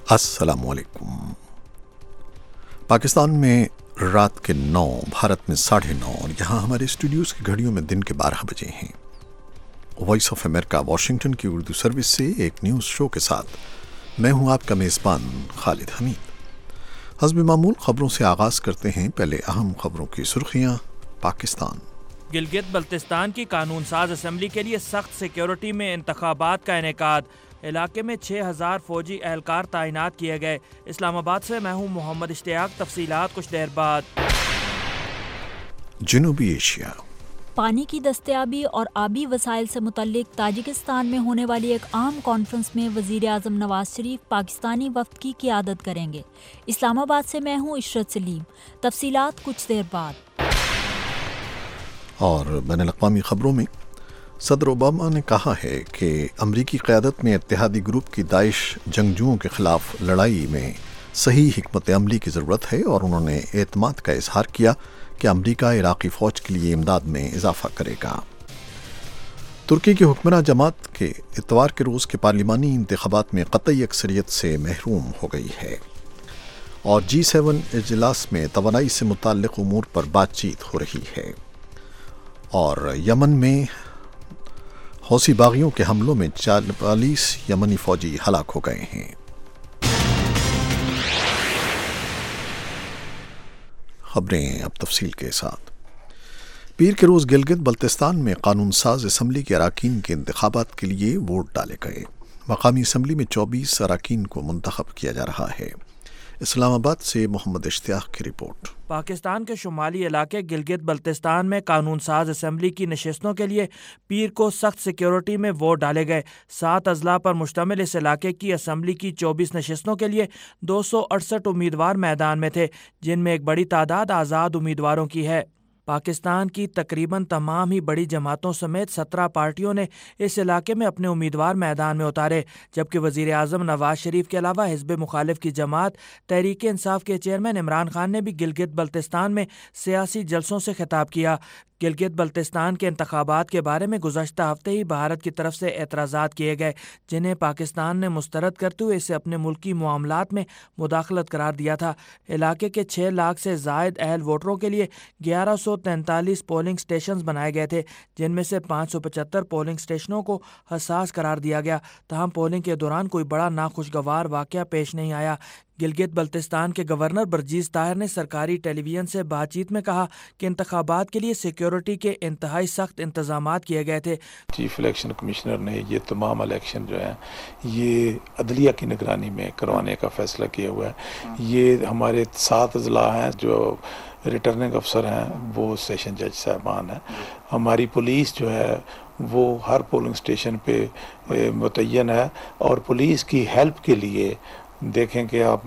السلام علیکم۔ پاکستان میں رات کے 9، بھارت میں 9:30 اور یہاں ہمارے اسٹوڈیوز کی گھڑیوں میں دن کے 12 بجے ہیں۔ وائس آف امریکہ واشنگٹن کی اردو سروس سے ایک نیوز شو کے ساتھ میں ہوں آپ کا میزبان خالد حمید۔ حسب معمول خبروں سے آغاز کرتے ہیں۔ پہلے اہم خبروں کی سرخیاں۔ پاکستان گلگت بلتستان کی قانون ساز اسمبلی کے لیے سخت سیکیورٹی میں انتخابات کا انعقاد۔ علاقے میں 6000 فوجی اہلکار تعینات کیے گئے۔ اسلام آباد سے میں ہوں محمد اشتیاق۔ تفصیلات کچھ دیر بعد۔ جنوبی ایشیا۔ پانی کی دستیابی اور آبی وسائل سے متعلق تاجکستان میں ہونے والی ایک عام کانفرنس میں وزیر اعظم نواز شریف پاکستانی وفد کی قیادت کریں گے۔ اسلام آباد سے میں ہوں عشرت سلیم۔ تفصیلات کچھ دیر بعد۔ اور بین الاقوامی خبروں میں صدر اوباما نے کہا ہے کہ امریکی قیادت میں اتحادی گروپ کی داعش جنگجوؤں کے خلاف لڑائی میں صحیح حکمت عملی کی ضرورت ہے، اور انہوں نے اعتماد کا اظہار کیا کہ امریکہ عراقی فوج کے لیے امداد میں اضافہ کرے گا۔ ترکی کی حکمراں جماعت کے اتوار کے روز کے پارلیمانی انتخابات میں قطعی اکثریت سے محروم ہو گئی ہے، اور G7 اجلاس میں توانائی سے متعلق امور پر بات چیت ہو رہی ہے۔ اور یمن میں حوثی باغیوں کے حملوں میں 40 یمنی فوجی ہلاک ہو گئے ہیں۔ خبریں اب تفصیل کے ساتھ۔ پیر کے روز گلگت بلتستان میں قانون ساز اسمبلی کے اراکین کے انتخابات کے لیے ووٹ ڈالے گئے۔ مقامی اسمبلی میں 24 اراکین کو منتخب کیا جا رہا ہے۔ اسلام آباد سے محمد اشتیاق کی رپورٹ۔ پاکستان کے شمالی علاقے گلگت بلتستان میں قانون ساز اسمبلی کی نشستوں کے لیے پیر کو سخت سیکیورٹی میں ووٹ ڈالے گئے۔ 7 اضلاع پر مشتمل اس علاقے کی اسمبلی کی 24 نشستوں کے لیے 268 امیدوار میدان میں تھے، جن میں ایک بڑی تعداد آزاد امیدواروں کی ہے۔ پاکستان کی تقریباً تمام ہی بڑی جماعتوں سمیت 17 پارٹیوں نے اس علاقے میں اپنے امیدوار میدان میں اتارے، جبکہ وزیر اعظم نواز شریف کے علاوہ حزب مخالف کی جماعت تحریک انصاف کے چیئرمین عمران خان نے بھی گلگت بلتستان میں سیاسی جلسوں سے خطاب کیا۔ گلگت بلتستان کے انتخابات کے بارے میں گزشتہ ہفتے ہی بھارت کی طرف سے اعتراضات کیے گئے، جنہیں پاکستان نے مسترد کرتے ہوئے اسے اپنے ملکی معاملات میں مداخلت قرار دیا تھا۔ علاقے کے 6 لاکھ سے زائد اہل ووٹروں کے لیے 1143 پولنگ سٹیشنز بنائے گئے تھے، جن میں سے 575 پولنگ سٹیشنوں کو حساس قرار دیا گیا۔ تاہم پولنگ کے دوران کوئی بڑا ناخوشگوار واقعہ پیش نہیں آیا۔ گلگت بلتستان کے گورنر برجیز طاہر نے سرکاری ٹیلی ویژن سے بات چیت میں کہا کہ انتخابات کے لیے سیکیورٹی کے انتہائی سخت انتظامات کیے گئے تھے۔ چیف الیکشن کمشنر نے یہ تمام الیکشن جو ہیں یہ عدلیہ کی نگرانی میں کروانے کا فیصلہ کیا ہوا ہے۔ یہ ہمارے 7 اضلاع ہیں، جو ریٹرننگ افسر ہیں وہ سیشن جج صاحبان ہیں۔ ہماری پولیس جو ہے وہ ہر پولنگ سٹیشن پہ متعین ہے، اور پولیس کی ہیلپ کے لیے دیکھیں کہ آپ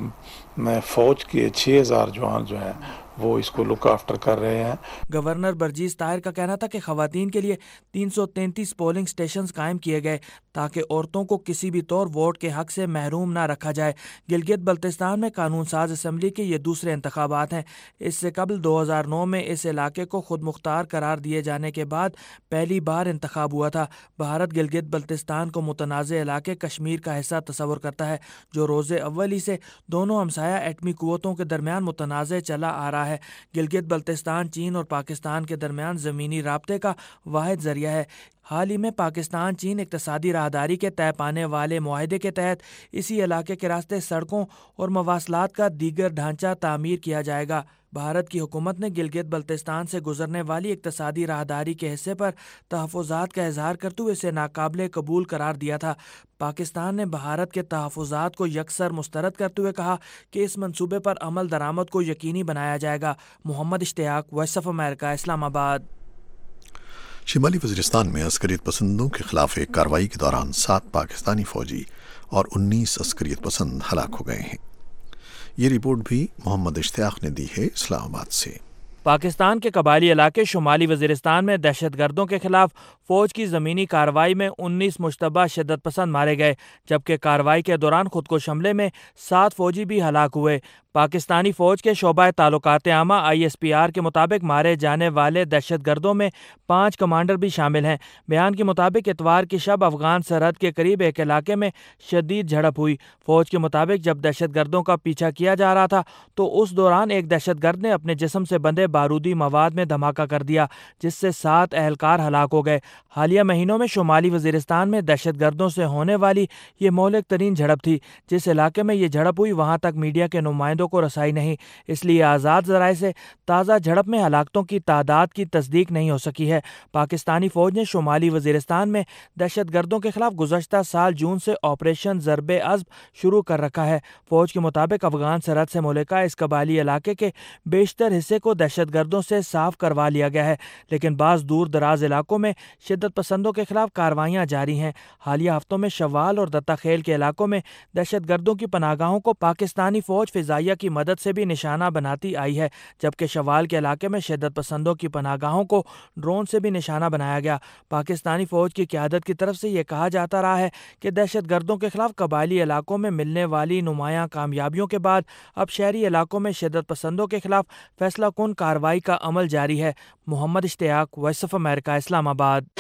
فوج کے 6000 جوان جو ہیں وہ اس کو لک آفٹر کر رہے ہیں۔ گورنر برجیز طاہر کا کہنا تھا کہ خواتین کے لیے 333 پولنگ سٹیشنز قائم کیے گئے تاکہ عورتوں کو کسی بھی طور ووٹ کے حق سے محروم نہ رکھا جائے۔ گلگت بلتستان میں قانون ساز اسمبلی کے یہ دوسرے انتخابات ہیں۔ اس سے قبل 2009 میں اس علاقے کو خود مختار قرار دیے جانے کے بعد پہلی بار انتخاب ہوا تھا۔ بھارت گلگت بلتستان کو متنازع علاقے کشمیر کا حصہ تصور کرتا ہے، جو روز اول ہی سے دونوں ہمسایہ ایٹمی قوتوں کے درمیان متنازع چلا آ رہا ہے۔ گلگت بلتستان چین اور پاکستان کے درمیان زمینی رابطے کا واحد ذریعہ ہے۔ حال ہی میں پاکستان چین اقتصادی راہداری کے طے پانے والے معاہدے کے تحت اسی علاقے کے راستے سڑکوں اور مواصلات کا دیگر ڈھانچہ تعمیر کیا جائے گا۔ بھارت کی حکومت نے گلگت بلتستان سے گزرنے والی اقتصادی راہداری کے حصے پر تحفظات کا اظہار کرتے ہوئے اسے ناقابل قبول قرار دیا تھا۔ پاکستان نے بھارت کے تحفظات کو یکسر مسترد کرتے ہوئے کہا کہ اس منصوبے پر عمل درآمد کو یقینی بنایا جائے گا۔ محمد اشتیاق، وائس آف امریکہ، اسلام آباد۔ شمالی وزیرستان میں عسکریت پسندوں کے خلاف ایک کارروائی کے دوران 7 پاکستانی فوجی اور 19 عسکریت پسند ہلاک ہو گئے ہیں۔ یہ رپورٹ بھی محمد اشتیاق نے دی ہے اسلام آباد سے۔ پاکستان کے قبائلی علاقے شمالی وزیرستان میں دہشت گردوں کے خلاف فوج کی زمینی کارروائی میں 19 مشتبہ شدت پسند مارے گئے، جبکہ کارروائی کے دوران خودکش حملے میں 7 فوجی بھی ہلاک ہوئے۔ پاکستانی فوج کے شعبہ تعلقات عامہ ISPR کے مطابق مارے جانے والے دہشت گردوں میں 5 کمانڈر بھی شامل ہیں۔ بیان کے مطابق اتوار کی شب افغان سرحد کے قریب ایک علاقے میں شدید جھڑپ ہوئی۔ فوج کے مطابق جب دہشت گردوں کا پیچھا کیا جا رہا تھا تو اس دوران ایک دہشت گرد نے اپنے جسم سے بندھے بارودی مواد میں دھماکہ کر دیا، جس سے 7 اہلکار ہلاک ہو گئے۔ حالیہ مہینوں میں شمالی وزیرستان میں دہشت گردوں سے ہونے والی یہ مہلک ترین جھڑپ تھی۔ جس علاقے میں یہ جھڑپ ہوئی وہاں تک میڈیا کے نمائندوں کو رسائی نہیں، اس لیے آزاد ذرائع سے تازہ جھڑپ میں ہلاکتوں کی تعداد کی تصدیق نہیں ہو سکی ہے۔ پاکستانی فوج نے شمالی وزیرستان میں دہشت گردوں کے خلاف گزشتہ سال جون سے آپریشن ضرب عضب شروع کر رکھا ہے۔ فوج کے مطابق افغان سرحد سے ملکہ اس قبائلی علاقے کے بیشتر حصے کو دہشت گردوں سے صاف کروا لیا گیا ہے، لیکن بعض دور دراز علاقوں میں شدت پسندوں کے خلاف کارروائیاں جاری ہیں۔ حالیہ ہفتوں میں شوال اور دتہ خیل کے علاقوں میں دہشت گردوں کی پناہگاہوں کو پاکستانی فوج فضائیہ کی مدد سے بھی نشانہ بناتی آئی ہے، جبکہ شوال کے علاقے میں شدت پسندوں کی پناہگاہوں کو ڈرون سے بھی نشانہ بنایا گیا۔ پاکستانی فوج کی قیادت کی طرف سے یہ کہا جاتا رہا ہے کہ دہشت گردوں کے خلاف قبائلی علاقوں میں ملنے والی نمایاں کامیابیوں کے بعد اب شہری علاقوں میں شدت پسندوں کے خلاف فیصلہ کن کارروائی کا عمل جاری ہے۔ محمد اشتیاق، وائس آف امریکہ، اسلام آباد۔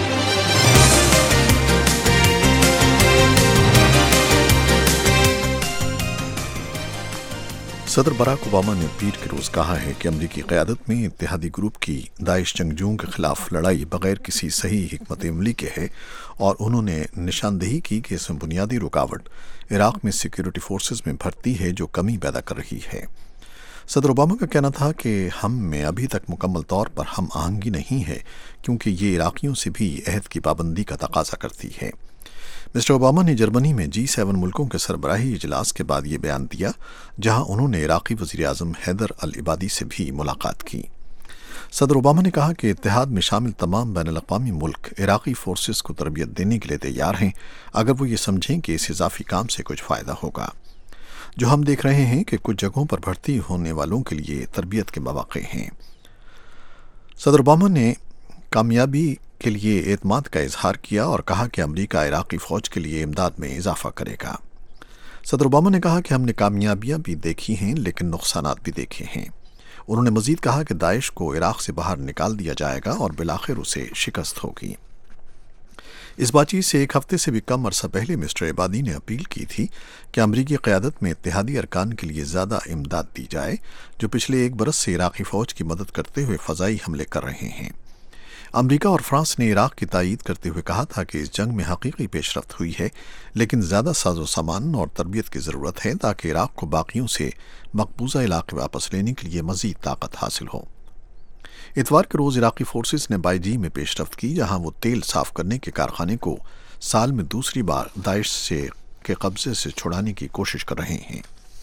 صدر براک اوباما نے پیر کے روز کہا ہے کہ امریکی قیادت میں اتحادی گروپ کی داعش جنگجوؤں کے خلاف لڑائی بغیر کسی صحیح حکمت عملی کے ہے، اور انہوں نے نشاندہی کی کہ اس میں بنیادی رکاوٹ عراق میں سیکیورٹی فورسز میں بھرتی ہے جو کمی پیدا کر رہی ہے۔ صدر اوباما کا کہنا تھا کہ ہم میں ابھی تک مکمل طور پر ہم آہنگی نہیں ہے، کیونکہ یہ عراقیوں سے بھی عہد کی پابندی کا تقاضا کرتی ہے۔ مسٹر اوباما نے جرمنی میں G7 ملکوں کے سربراہی اجلاس کے بعد یہ بیان دیا، جہاں انہوں نے عراقی وزیر اعظم حیدر العبادی سے بھی ملاقات کی۔ صدر اوباما نے کہا کہ اتحاد میں شامل تمام بین الاقوامی ملک عراقی فورسز کو تربیت دینے کے لیے تیار ہیں، اگر وہ یہ سمجھیں کہ اس اضافی کام سے کچھ فائدہ ہوگا۔ جو ہم دیکھ رہے ہیں کہ کچھ جگہوں پر بھرتی ہونے والوں کے لیے تربیت کے مواقع ہیں۔ صدر اوباما نے کامیابی کے لیے اعتماد کا اظہار کیا اور کہا کہ امریکہ عراقی فوج کے لیے امداد میں اضافہ کرے گا۔ صدر اوباما نے کہا کہ ہم نے کامیابیاں بھی دیکھی ہیں لیکن نقصانات بھی دیکھے ہیں۔ انہوں نے مزید کہا کہ داعش کو عراق سے باہر نکال دیا جائے گا اور بالآخر اسے شکست ہوگی۔ اس بات چیت سے ایک ہفتے سے بھی کم عرصہ پہلے مسٹر عبادی نے اپیل کی تھی کہ امریکی قیادت میں اتحادی ارکان کے لیے زیادہ امداد دی جائے، جو پچھلے 1 برس سے عراقی فوج کی مدد کرتے ہوئے فضائی حملے کر رہے ہیں۔ امریکہ اور فرانس نے عراق کی تائید کرتے ہوئے کہا تھا کہ اس جنگ میں حقیقی پیش رفت ہوئی ہے، لیکن زیادہ ساز و سامان اور تربیت کی ضرورت ہے تاکہ عراق کو باقیوں سے مقبوضہ علاقے واپس لینے کے لیے مزید طاقت حاصل ہو۔ اتوار کے روز عراقی فورسز نے بائیجی میں پیش رفت کی، جہاں وہ تیل صاف کرنے کے کارخانے کو سال میں دوسری بار داعش کے قبضے سے چھڑانے کی کوشش کر رہے ہیں۔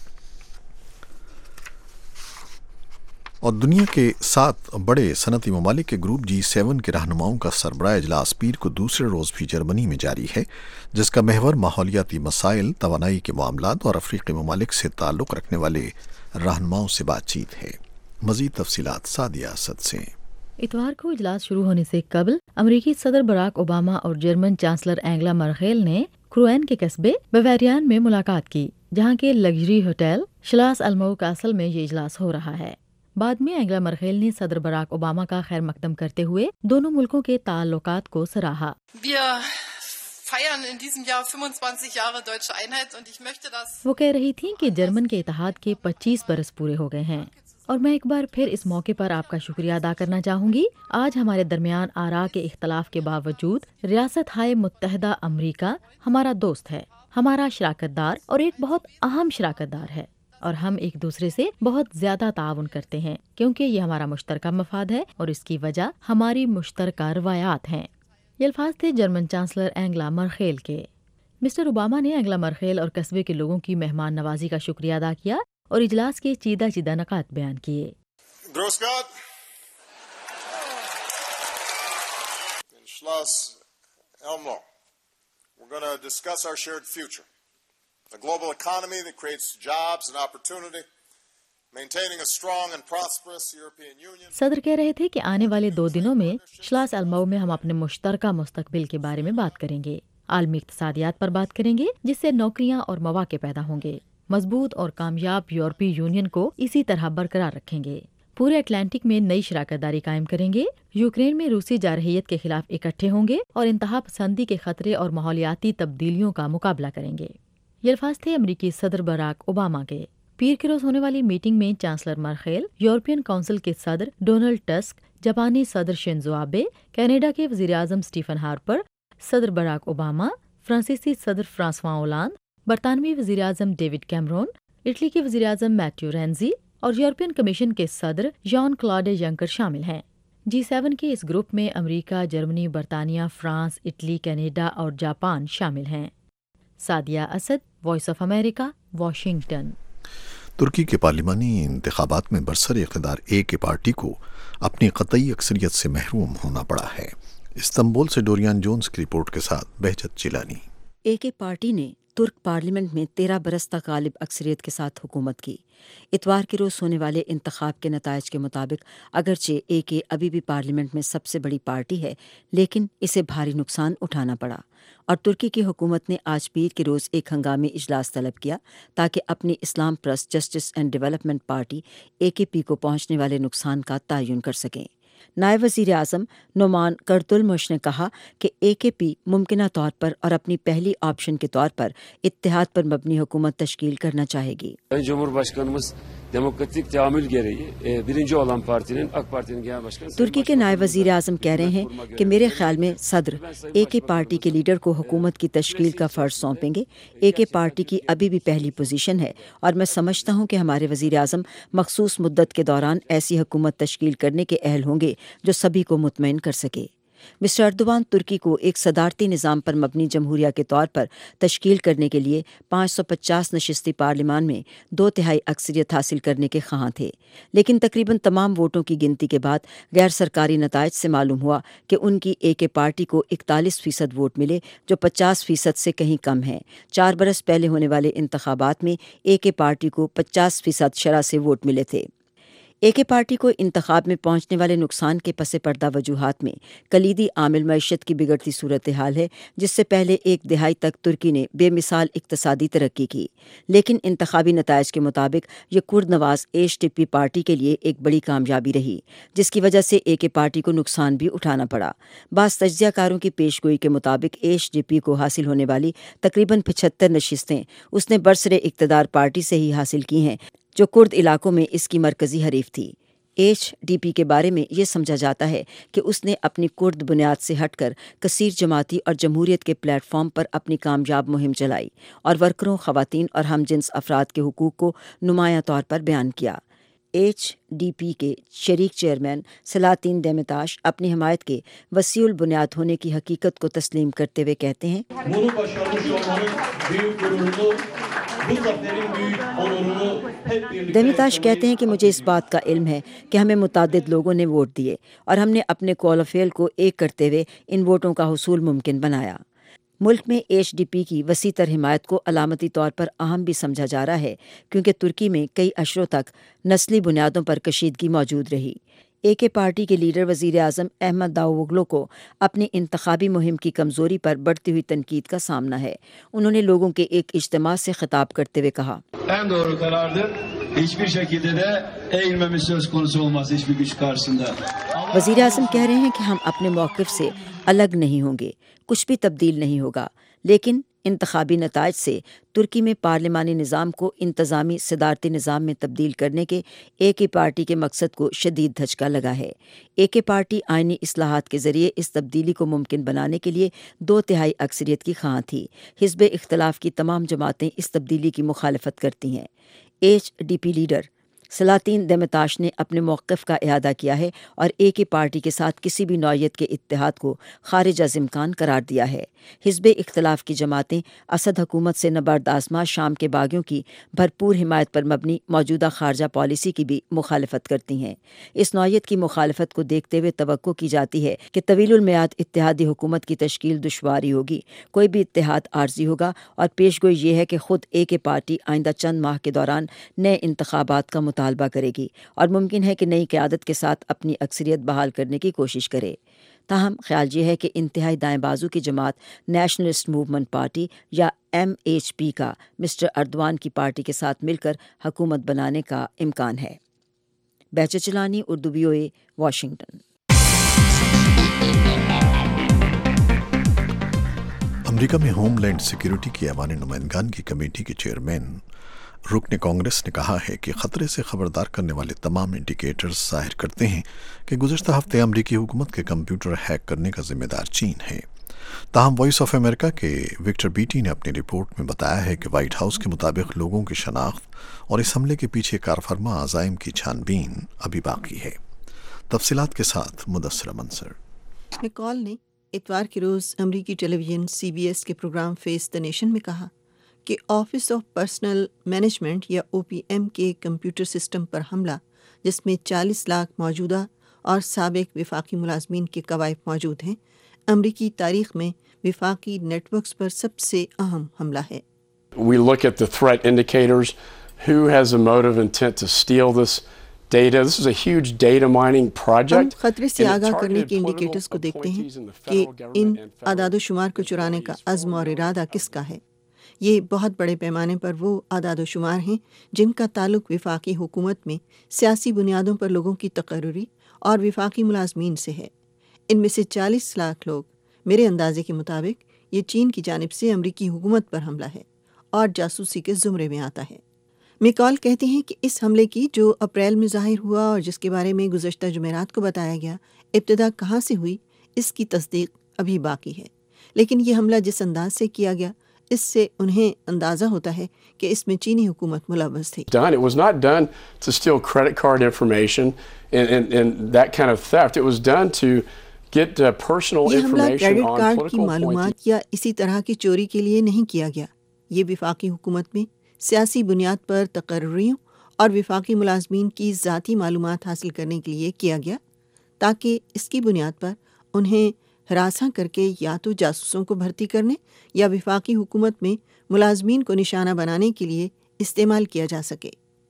اور دنیا کے 7 بڑے صنعتی ممالک کے گروپ G7 کے رہنماؤں کا سربراہ اجلاس پیر کو دوسرے روز بھی جرمنی میں جاری ہے، جس کا محور ماحولیاتی مسائل، توانائی کے معاملات اور افریقی ممالک سے تعلق رکھنے والے رہنماؤں سے بات چیت ہے۔ مزید تفصیلات سعدیہ اسد سے۔ اتوار کو اجلاس شروع ہونے سے قبل امریکی صدر براک اوباما اور جرمن چانسلر اینگلا مرکل نے کروین کے قصبے بیویرین میں ملاقات کی، جہاں کے luxury hotel Schloss Elmau castle میں یہ اجلاس ہو رہا ہے۔ بعد میں اینگلا مرکل نے صدر براک اوباما کا خیر مقدم کرتے ہوئے دونوں ملکوں کے تعلقات کو سراہا۔ وہ کہہ رہی تھیں کہ جرمن کے اتحاد کے 25 برس پورے ہو گئے ہیں، اور میں ایک بار پھر اس موقع پر آپ کا شکریہ ادا کرنا چاہوں گی۔ آج ہمارے درمیان آراء کے اختلاف کے باوجود ریاست ہائے متحدہ امریکہ ہمارا دوست ہے، ہمارا شراکت دار اور ایک بہت اہم شراکت دار ہے، اور ہم ایک دوسرے سے بہت زیادہ تعاون کرتے ہیں کیونکہ یہ ہمارا مشترکہ مفاد ہے اور اس کی وجہ ہماری مشترکہ روایات ہیں۔ یہ الفاظ تھے جرمن چانسلر اینگلا مرکل کے۔ مسٹر اوباما نے اینگلا مرکل اور قصبے کے لوگوں کی مہمان نوازی کا شکریہ ادا کیا اور اجلاس کے چیدہ نکات بیان کیے۔ Grüß Gott. In Schloss Elmo, we're going to discuss our shared future. A global economy that creates jobs and opportunity, maintaining a strong and prosperous European Union. صدر کہہ رہے تھے کہ آنے والے 2 دنوں میں اجلاس المئو میں ہم اپنے مشترکہ مستقبل کے بارے میں بات کریں گے، عالمی اقتصادیات پر بات کریں گے جس سے نوکریاں اور مواقع پیدا ہوں گے، مضبوط اور کامیاب یورپی یونین کو اسی طرح برقرار رکھیں گے، پورے اٹلانٹک میں نئی شراکت داری قائم کریں گے، یوکرین میں روسی جارحیت کے خلاف اکٹھے ہوں گے اور انتہا پسندی کے خطرے اور ماحولیاتی تبدیلیوں کا مقابلہ کریں گے۔ یہ الفاظ تھے امریکی صدر باراک اوباما کے۔ پیر کے روز ہونے والی میٹنگ میں چانسلر مرخیل، یورپین کونسل کے صدر ڈونلڈ ٹسک، جاپانی صدر شنزو آبے، کینیڈا کے وزیراعظم اسٹیفن ہارپر، صدر باراک اوباما، فرانسیسی صدر فرانسواں اولاند، برطانوی وزیراعظم ڈیوڈ کیمرون، اٹلی کے وزیراعظم میٹیو رینزی اور یورپین کمیشن کے صدر جان کلاڈ ینکر شامل ہیں۔ G7 کے اس گروپ میں امریکہ، جرمنی، برطانیہ، فرانس، اٹلی، کینیڈا اور جاپان شامل ہیں۔ Sadia Asad, voice of America, Washington. ترکی کے پارلیمانی انتخابات میں برسر اقتدار اے کے پارٹی کو اپنی قطعی اکثریت سے محروم ہونا پڑا ہے۔ استنبول سے ڈوریان جونز کی رپورٹ کے ساتھ بہجت جیلانی۔ اے کے پارٹی نے ترک پارلیمنٹ میں 13 برس تک غالب اکثریت کے ساتھ حکومت کی۔ اتوار کے روز ہونے والے انتخاب کے نتائج کے مطابق اگرچہ اے کے ابھی بھی پارلیمنٹ میں سب سے بڑی پارٹی ہے، لیکن اسے بھاری نقصان اٹھانا پڑا، اور ترکی کی حکومت نے آج پیر کے روز ایک ہنگامی اجلاس طلب کیا تاکہ اپنی اسلام پرست justice and development party A K P کو پہنچنے والے نقصان کا تعین کر سکیں۔ نائب وزیر اعظم نومان کرتلمش نے کہا کہ اے کے پی ممکنہ طور پر اور اپنی پہلی آپشن کے طور پر اتحاد پر مبنی حکومت تشکیل کرنا چاہے گی۔ ترکی کے نائب وزیر اعظم کہہ رہے ہیں کہ میرے خیال میں صدر اے کے پارٹی کے لیڈر کو حکومت کی تشکیل کا فرض سونپیں گے۔ اے کے پارٹی کی ابھی بھی پہلی پوزیشن ہے اور میں سمجھتا ہوں کہ ہمارے وزیر اعظم مخصوص مدت کے دوران ایسی حکومت تشکیل کرنے کے اہل ہوں گے جو سبھی کو مطمئن کر سکے۔ مسٹر اردوان ترکی کو ایک صدارتی نظام پر مبنی جمہوریہ کے طور پر تشکیل کرنے کے لیے 550 نشستی پارلیمان میں 2/3 اکثریت حاصل کرنے کے خواہاں تھے، لیکن تقریباً تمام ووٹوں کی گنتی کے بعد غیر سرکاری نتائج سے معلوم ہوا کہ ان کی اے کے پارٹی کو 41% ووٹ ملے، جو 50% سے کہیں کم ہے۔ 4 برس پہلے ہونے والے انتخابات میں اے کے پارٹی کو 50% شرح سے ووٹ ملے تھے۔ اے کے پارٹی کو انتخاب میں پہنچنے والے نقصان کے پس پردہ وجوہات میں کلیدی عامل معیشت کی بگڑتی صورتحال ہے، جس سے پہلے 1 دہائی تک ترکی نے بے مثال اقتصادی ترقی کی، لیکن انتخابی نتائج کے مطابق یہ کرد نواز ایچ ڈی پی پارٹی کے لیے ایک بڑی کامیابی رہی، جس کی وجہ سے اے کے پارٹی کو نقصان بھی اٹھانا پڑا۔ بعض تجزیہ کاروں کی پیش گوئی کے مطابق ایچ ڈی پی کو حاصل ہونے والی تقریباً 75 نشستیں اس نے برسر اقتدار پارٹی سے ہی حاصل کی ہیں، جو کرد علاقوں میں اس کی مرکزی حریف تھی۔ ایچ ڈی پی کے بارے میں یہ سمجھا جاتا ہے کہ اس نے اپنی کرد بنیاد سے ہٹ کر کثیر جماعتی اور جمہوریت کے پلیٹ فارم پر اپنی کامیاب مہم چلائی اور ورکروں، خواتین اور ہم جنس افراد کے حقوق کو نمایاں طور پر بیان کیا۔ ایچ ڈی پی کے شریک چیئرمین سلاطین دیمیتاش اپنی حمایت کے وسیع البنیاد ہونے کی حقیقت کو تسلیم کرتے ہوئے کہتے ہیں، دیمیتاش کہتے ہیں کہ مجھے اس بات کا علم ہے کہ ہمیں متعدد لوگوں نے ووٹ دیے اور ہم نے اپنے کال آف فیل کو ایک کرتے ہوئے ان ووٹوں کا حصول ممکن بنایا۔ ملک میں ایچ ڈی پی کی وسیع تر حمایت کو علامتی طور پر اہم بھی سمجھا جا رہا ہے، کیونکہ ترکی میں کئی عشروں تک نسلی بنیادوں پر کشیدگی موجود رہی۔ اے کے پارٹی کے لیڈر وزیر اعظم احمد داووگلو کو اپنی انتخابی مہم کی کمزوری پر بڑھتی ہوئی تنقید کا سامنا ہے۔ انہوں نے لوگوں کے ایک اجتماع سے خطاب کرتے ہوئے کہا، وزیر اعظم کہہ رہے ہیں کہ ہم اپنے موقف سے الگ نہیں ہوں گے، کچھ بھی تبدیل نہیں ہوگا، لیکن انتخابی نتائج سے ترکی میں پارلیمانی نظام کو انتظامی صدارتی نظام میں تبدیل کرنے کے اے کے پارٹی کے مقصد کو شدید دھچکا لگا ہے۔ اے کے پارٹی آئینی اصلاحات کے ذریعے اس تبدیلی کو ممکن بنانے کے لیے 2/3 اکثریت کی خواہاں تھی۔ حزب اختلاف کی تمام جماعتیں اس تبدیلی کی مخالفت کرتی ہیں۔ H D P leader Selahattin Demirtas نے اپنے موقف کا اعادہ کیا ہے اور اے کے پارٹی کے ساتھ کسی بھی نوعیت کے اتحاد کو خارج از امکان قرار دیا ہے۔ حزب اختلاف کی جماعتیں اسد حکومت سے نبرد آزما شام کے باغیوں کی بھرپور حمایت پر مبنی موجودہ خارجہ پالیسی کی بھی مخالفت کرتی ہیں۔ اس نوعیت کی مخالفت کو دیکھتے ہوئے توقع کی جاتی ہے کہ طویل المیعاد اتحادی حکومت کی تشکیل دشواری ہوگی، کوئی بھی اتحاد عارضی ہوگا، اور پیش گوئی یہ ہے کہ خود اے کے پارٹی آئندہ چند ماہ کے دوران نئے انتخابات کا مطالبہ کرے گی اور ممکن ہے کہ نئی قیادت کے ساتھ اپنی اکثریت بحال کرنے کی کوشش کرے۔ تاہم خیال یہ ہے کہ انتہائی دائیں بازو کی جماعت نیشنلسٹ موومنٹ پارٹی یا MHP کا مسٹر اردوان کی پارٹی کے ساتھ مل کر حکومت بنانے کا امکان ہے۔ بیچر چلانی، اردو VOA، واشنگٹن۔ امریکہ میں ہوم لینڈ سیکیورٹی کی ایوان نمائندگان کی کمیٹی کے چیئرمین رکن کانگریس نے کہا ہے کہ خطرے سے خبردار کرنے والے تمام انڈیکیٹرز ظاہر کرتے ہیں کہ گزشتہ ہفتے امریکی حکومت کے کمپیوٹر ہیک کرنے کا ذمہ دار چین ہے۔ تاہم وائس آف امریکہ کے وکٹر بیٹی نے اپنی رپورٹ میں بتایا ہے کہ وائٹ ہاؤس کے مطابق لوگوں کی شناخت اور اس حملے کے پیچھے کارفرما عزائم کی چھان بین ابھی باقی ہے۔ تفصیلات کے ساتھ مدثر منصر۔ مکال نے اتوار کے روز امریکی ٹیلی ویژن CBS کے پروگرام فیس دی نیشن میں کہا کہ آفس آف پرسنل مینجمنٹ یا OPM کے کمپیوٹر سسٹم پر حملہ، جس میں 40 لاکھ موجودہ اور سابق وفاقی ملازمین کے قوائف موجود ہیں، امریکی تاریخ میں وفاقی نیٹ ورکس پر سب سے اہم حملہ ہے۔ We look at the threat indicators, who has a motive intent to steal this data. This is a huge data mining project. ہم خطرے سے آگاہ کرنے کے انڈیکیٹرز کو دیکھتے ہیں کہ ان اعداد و شمار کو چرانے کا عزم اور ارادہ کس کا ہے۔ یہ بہت بڑے پیمانے پر وہ اعداد و شمار ہیں جن کا تعلق وفاقی حکومت میں سیاسی بنیادوں پر لوگوں کی تقرری اور وفاقی ملازمین سے ہے۔ ان میں سے 40 لاکھ لوگ، میرے اندازے کے مطابق یہ چین کی جانب سے امریکی حکومت پر حملہ ہے اور جاسوسی کے زمرے میں آتا ہے۔ میکال کہتے ہیں کہ اس حملے کی جو اپریل میں ظاہر ہوا اور جس کے بارے میں گزشتہ جمعرات کو بتایا گیا، ابتدا کہاں سے ہوئی اس کی تصدیق ابھی باقی ہے، لیکن یہ حملہ جس انداز سے کیا گیا اس سے انہیں اندازہ ہوتا ہے کہ اس میں چینی حکومت ملوث تھی۔ It was not done to steal credit card information and that kind of theft. It was done to get personal یہ حملہ information کریڈٹ on کارڈ کی political معلومات appointees. یا اسی طرح کی چوری کے لیے نہیں کیا گیا۔ یہ وفاقی حکومت میں سیاسی بنیاد پر تقرریوں اور وفاقی ملازمین کی ذاتی معلومات حاصل کرنے کے لیے کیا گیا، تاکہ اس کی بنیاد پر انہیں ہراساں کر کے یا تو جاسوسوں کو بھرتی کرنے یا وفاقی حکومت میں ملازمین کو نشانہ بنانے کے لیے استعمال کیا جا سکے۔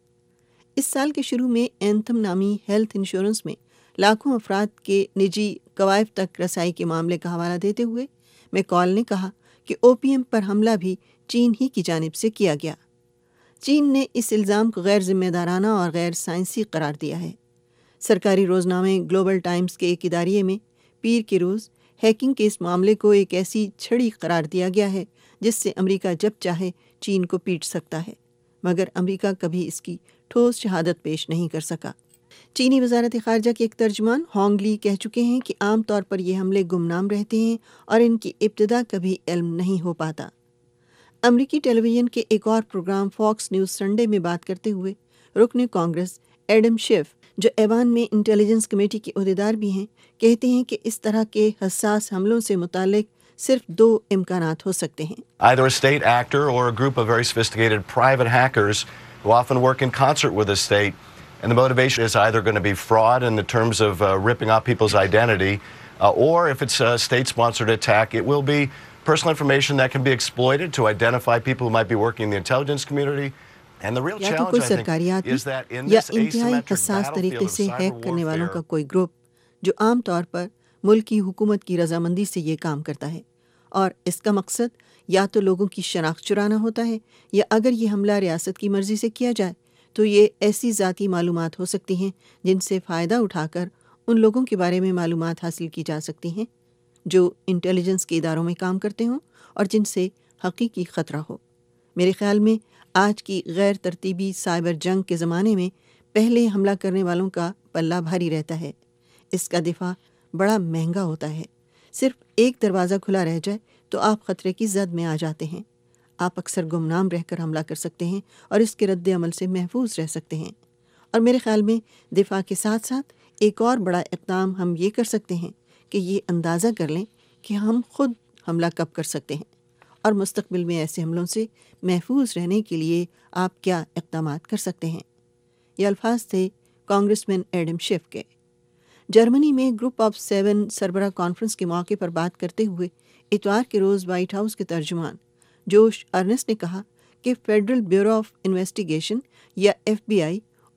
اس سال کے شروع میں اینتھم نامی ہیلتھ انشورنس میں لاکھوں افراد کے نجی قوائف تک رسائی کے معاملے کا حوالہ دیتے ہوئے میکال نے کہا کہ OPM پر حملہ بھی چین ہی کی جانب سے کیا گیا۔ چین نے اس الزام کو غیر ذمہ دارانہ اور غیر سائنسی قرار دیا ہے۔ سرکاری روزنامے گلوبل ٹائمز کے ایک اداریے میں پیر کے روز ہیکنگ کے اس معاملے کو ایک ایسی چھڑی قرار دیا گیا ہے جس سے امریکہ جب چاہے چین کو پیٹ سکتا ہے، مگر امریکہ کبھی اس کی ٹھوس شہادت پیش نہیں کر سکا۔ چینی وزارت خارجہ کے ایک ترجمان ہانگ لی کہہ چکے ہیں کہ عام طور پر یہ حملے گمنام رہتے ہیں اور ان کی ابتدا کبھی علم نہیں ہو پاتا۔ امریکی ٹیلی ویژن کے ایک اور پروگرام فاکس نیوز سنڈے میں بات کرتے ہوئے رکن کانگریس ایڈم شیف، جو ایوان میں انٹیلیجنس کمیٹی کے عہدیدار بھی ہیں، کہتے ہیں کہ اس طرح کے حساس حملوں سے متعلق صرف 2 امکانات ہو سکتے ہیں۔ Either a state actor or a group of very sophisticated private hackers who often work in concert with the state, and the motivation is either going to be fraud in the terms of ripping off people's identity, or if it's a state-sponsored attack, it will be personal information that can be exploited to identify people who might be working in the intelligence community. And the real یا تو challenge, کوئی I think, سرکاریات is that in یا this انتہائی asymmetric حساس طریقے battlefield of سے hack cyber کرنے والوں کا warfare, کوئی گروپ جو عام طور پر ملک کی حکومت کی رضامندی سے یہ کام کرتا ہے، اور اس کا مقصد یا تو لوگوں کی شناخت چرانا ہوتا ہے، یا اگر یہ حملہ ریاست کی مرضی سے کیا جائے تو یہ ایسی ذاتی معلومات ہو سکتی ہیں جن سے فائدہ اٹھا کر ان لوگوں کے بارے میں معلومات حاصل کی جا سکتی ہیں جو انٹیلیجنس کے اداروں میں کام کرتے ہوں اور جن سے حقیقی خطرہ ہو۔ میرے خیال میں آج کی غیر ترتیبی سائبر جنگ کے زمانے میں پہلے حملہ کرنے والوں کا پلہ بھاری رہتا ہے، اس کا دفاع بڑا مہنگا ہوتا ہے۔ صرف ایک دروازہ کھلا رہ جائے تو آپ خطرے کی زد میں آ جاتے ہیں۔ آپ اکثر گمنام رہ کر حملہ کر سکتے ہیں اور اس کے رد عمل سے محفوظ رہ سکتے ہیں۔ اور میرے خیال میں دفاع کے ساتھ ساتھ ایک اور بڑا اقدام ہم یہ کر سکتے ہیں کہ یہ اندازہ کر لیں کہ ہم خود حملہ کب کر سکتے ہیں، اور مستقبل میں ایسے حملوں سے محفوظ رہنے کے لیے آپ کیا اقدامات کر سکتے ہیں۔ یہ الفاظ تھے کانگریس مین ایڈم شیف کے۔ جرمنی میں گروپ آف 7 سربراہ کانفرنس کے موقع پر بات کرتے ہوئے اتوار کے روز وائٹ ہاؤس کے ترجمان جوش ارنسٹ نے کہا کہ فیڈرل بیورو آف انویسٹیگیشن یا FBI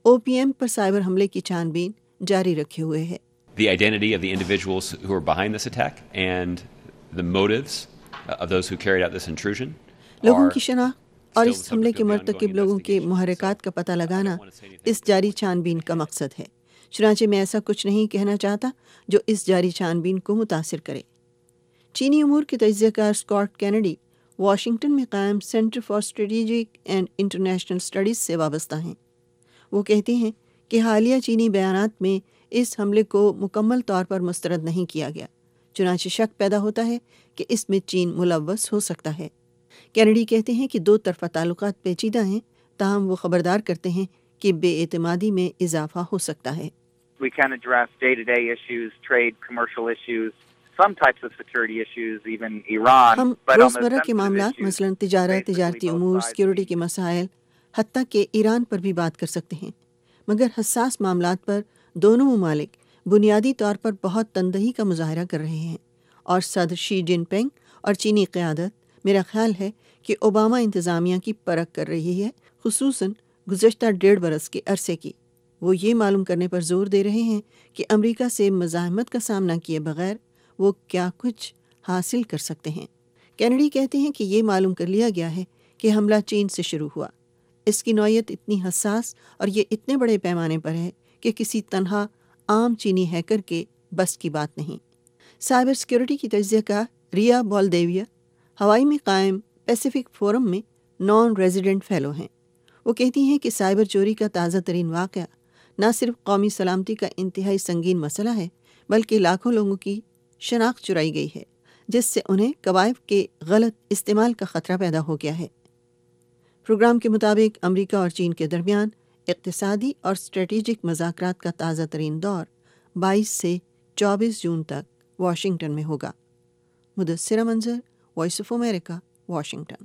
OPM پر سائبر حملے کی چھانبین جاری رکھے ہوئے ہے۔ The identity of the individuals who are behind this attack and the motives of those who carried out this intrusion لوگوں کی شناخت اور اس حملے کے مرتکب لوگوں کے محرکات کا پتہ لگانا اس جاری چھانبین کا مقصد ہے۔ چنانچہ میں ایسا کچھ نہیں کہنا چاہتا جو اس جاری چھانبین کو متاثر کرے۔ چینی امور کے تجزیہ کار اسکاٹ کینیڈی واشنگٹن میں قائم centre for strategic and international studies سے وابستہ ہیں۔ وہ کہتے ہیں کہ حالیہ چینی بیانات میں اس حملے کو مکمل طور پر مسترد نہیں کیا گیا، چنانچہ شک پیدا ہوتا ہے کہ اس میں چین ملوث ہو سکتا ہے۔ کینیڈی کہتے ہیں کہ دو طرفہ تعلقات پیچیدہ ہیں، تاہم وہ خبردار کرتے ہیں کہ بے اعتمادی میں اضافہ ہو سکتا ہے۔ We can address day-to-day issues, trade, commercial issues, some types of security issues, even Iran. ہم روزمرہ کے معاملات مثلاً تجارت، تجارتی امور، سیکیورٹی کے مسائل، حتیٰ کہ ایران پر بھی بات کر سکتے ہیں، مگر حساس معاملات پر دونوں ممالک بنیادی طور پر بہت تندہی کا مظاہرہ کر رہے ہیں، اور صدر شی جن پنگ اور چینی قیادت میرا خیال ہے کہ اوباما انتظامیہ کی پرکھ کر رہی ہے، خصوصاً گزشتہ 1.5 برس کے عرصے کی۔ وہ یہ معلوم کرنے پر زور دے رہے ہیں کہ امریکہ سے مزاحمت کا سامنا کیے بغیر وہ کیا کچھ حاصل کر سکتے ہیں۔ کینیڈی کہتے ہیں کہ یہ معلوم کر لیا گیا ہے کہ حملہ چین سے شروع ہوا۔ اس کی نوعیت اتنی حساس اور یہ اتنے بڑے پیمانے پر ہے کہ کسی تنہا عام چینی ہیکر کے بس کی بات نہیں۔ سائبر سیکیورٹی کی تجزیہ کار ریا بالدیویا ہوائی میں قائم پیسیفک فورم میں نان ریزیڈنٹ فیلو ہیں۔ وہ کہتی ہیں کہ سائبر چوری کا تازہ ترین واقعہ نہ صرف قومی سلامتی کا انتہائی سنگین مسئلہ ہے، بلکہ لاکھوں لوگوں کی شناخت چرائی گئی ہے، جس سے انہیں قوائف کے غلط استعمال کا خطرہ پیدا ہو گیا ہے۔ پروگرام کے مطابق امریکہ اور چین کے درمیان اقتصادی اور اسٹریٹجک مذاکرات کا تازہ ترین دور 22 سے 24 جون تک واشنگٹن میں ہوگا۔ Mudassira Manzar, voice of America, Washington.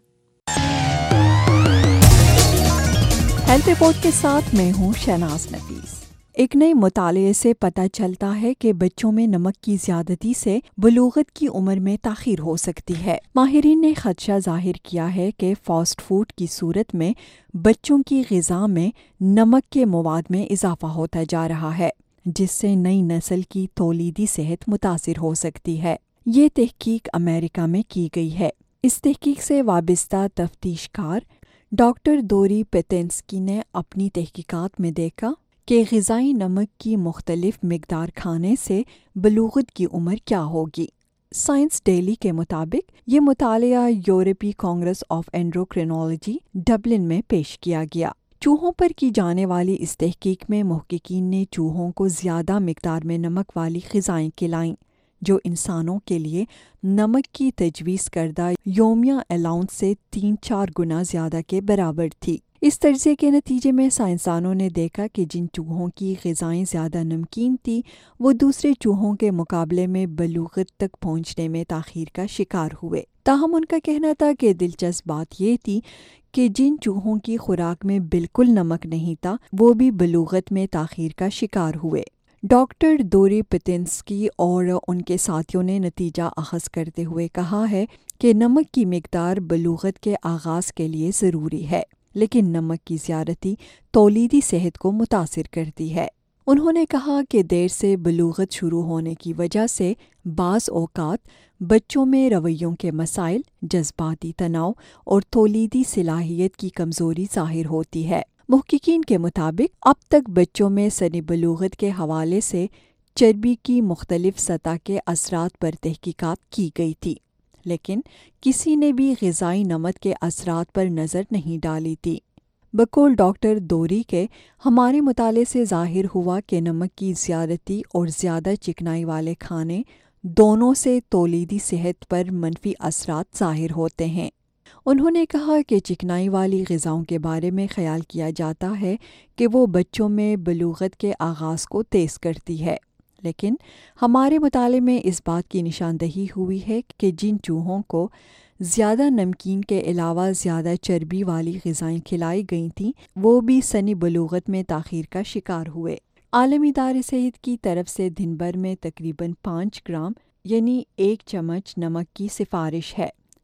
Health report کے ساتھ میں ہوں شہناز نفیس۔ ایک نئے مطالعے سے پتہ چلتا ہے کہ بچوں میں نمک کی زیادتی سے بلوغت کی عمر میں تاخیر ہو سکتی ہے۔ ماہرین نے خدشہ ظاہر کیا ہے کہ فاسٹ فوڈ کی صورت میں بچوں کی غذا میں نمک کے مواد میں اضافہ ہوتا جا رہا ہے، جس سے نئی نسل کی تولیدی صحت متاثر ہو سکتی ہے۔ یہ تحقیق امریکہ میں کی گئی ہے۔ اس تحقیق سے وابستہ تفتیش کار ڈاکٹر دوری پیتنسکی نے اپنی تحقیقات میں دیکھا کہ غذائی نمک کی مختلف مقدار کھانے سے بلوغت کی عمر کیا ہوگی۔ سائنس ڈیلی کے مطابق یہ مطالعہ یورپی کانگریس آف اینڈوکرینالوجی ڈبلن میں پیش کیا گیا۔ چوہوں پر کی جانے والی اس تحقیق میں محققین نے چوہوں کو زیادہ مقدار میں نمک والی غذائیں کھلائیں، جو انسانوں کے لیے نمک کی تجویز کردہ یومیہ الاؤنس سے 3-4 گنا زیادہ کے برابر تھی۔ اس تجزیے کے نتیجے میں سائنسدانوں نے دیکھا کہ جن چوہوں کی غذائیں زیادہ نمکین تھیں وہ دوسرے چوہوں کے مقابلے میں بلوغت تک پہنچنے میں تاخیر کا شکار ہوئے۔ تاہم ان کا کہنا تھا کہ دلچسپ بات یہ تھی کہ جن چوہوں کی خوراک میں بالکل نمک نہیں تھا وہ بھی بلوغت میں تاخیر کا شکار ہوئے۔ ڈاکٹر دوری پیتنسکی اور ان کے ساتھیوں نے نتیجہ اخذ کرتے ہوئے کہا ہے کہ نمک کی مقدار بلوغت کے آغاز کے لیے ضروری ہے، لیکن نمک کی زیادتی تولیدی صحت کو متاثر کرتی ہے۔ انہوں نے کہا کہ دیر سے بلوغت شروع ہونے کی وجہ سے بعض اوقات بچوں میں رویوں کے مسائل، جذباتی تناؤ اور تولیدی صلاحیت کی کمزوری ظاہر ہوتی ہے۔ محققین کے مطابق اب تک بچوں میں سن بلوغت کے حوالے سے چربی کی مختلف سطح کے اثرات پر تحقیقات کی گئی تھی، لیکن کسی نے بھی غذائی نمک کے اثرات پر نظر نہیں ڈالی تھی۔ بقول ڈاکٹر دوری کے ہمارے مطالعے سے ظاہر ہوا کہ نمک کی زیادتی اور زیادہ چکنائی والے کھانے دونوں سے تولیدی صحت پر منفی اثرات ظاہر ہوتے ہیں۔ انہوں نے کہا کہ چکنائی والی غذاؤں کے بارے میں خیال کیا جاتا ہے کہ وہ بچوں میں بلوغت کے آغاز کو تیز کرتی ہے، لیکن ہمارے مطالعے میں اس بات کی نشاندہی ہوئی ہے کہ جن چوہوں کو زیادہ نمکین کے علاوہ زیادہ چربی والی غذائیں کھلائی گئی تھیں وہ بھی سن بلوغت میں تاخیر کا شکار ہوئے۔ عالمی ادارہ صحت کی طرف سے دن بھر میں تقریباً 5 گرام یعنی 1 چمچ نمک کی سفارش ہے،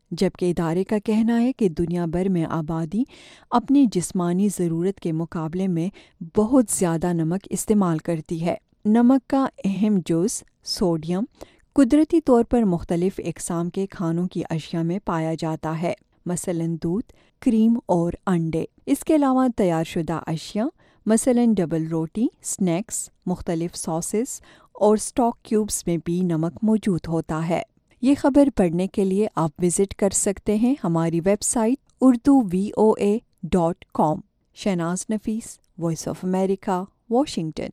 جبکہ ادارے کا کہنا ہے کہ دنیا بھر میں آبادی اپنی جسمانی ضرورت کے مقابلے میں بہت زیادہ نمک استعمال کرتی ہے۔ نمک کا اہم جز سوڈیم قدرتی طور پر مختلف اقسام کے کھانوں کی اشیاء میں پایا جاتا ہے، مثلاً دودھ، کریم اور انڈے۔ اس کے علاوہ تیار شدہ اشیاء مثلاً ڈبل روٹی، سنیکس، مختلف ساسز اور اسٹاک کیوبز میں بھی نمک موجود ہوتا ہے۔ یہ خبر پڑھنے کے لیے آپ وزٹ کر سکتے ہیں ہماری website urduvoa.com۔ Shahnaz Nafees, voice of America, Washington.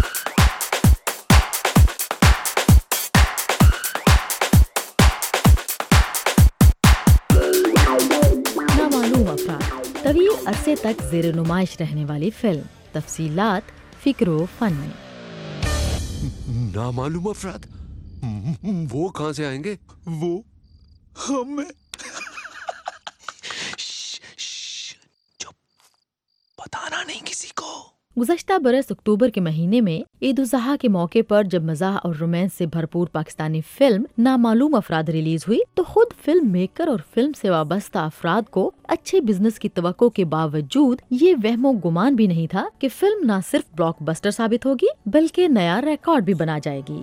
نامعلوم افراد طویل عرصے تک زیر نمائش رہنے والی فلم، تفصیلات فکر و فن میں۔ نامعلوم افراد وہ کہاں سے آئیں گے؟ وہ ہمیں بتانا نہیں کسی کو۔ گزشتہ برس اکتوبر کے مہینے میں عید الاضحیٰ کے موقع پر جب مزاح اور رومانس سے بھرپور پاکستانی فلم نامعلوم افراد ریلیز ہوئی تو خود فلم میکر اور فلم سے وابستہ افراد کو اچھے بزنس کی توقع کے باوجود یہ وہم و گمان بھی نہیں تھا کہ فلم نہ صرف بلاک بسٹر ثابت ہوگی بلکہ نیا ریکارڈ بھی بنا جائے گی۔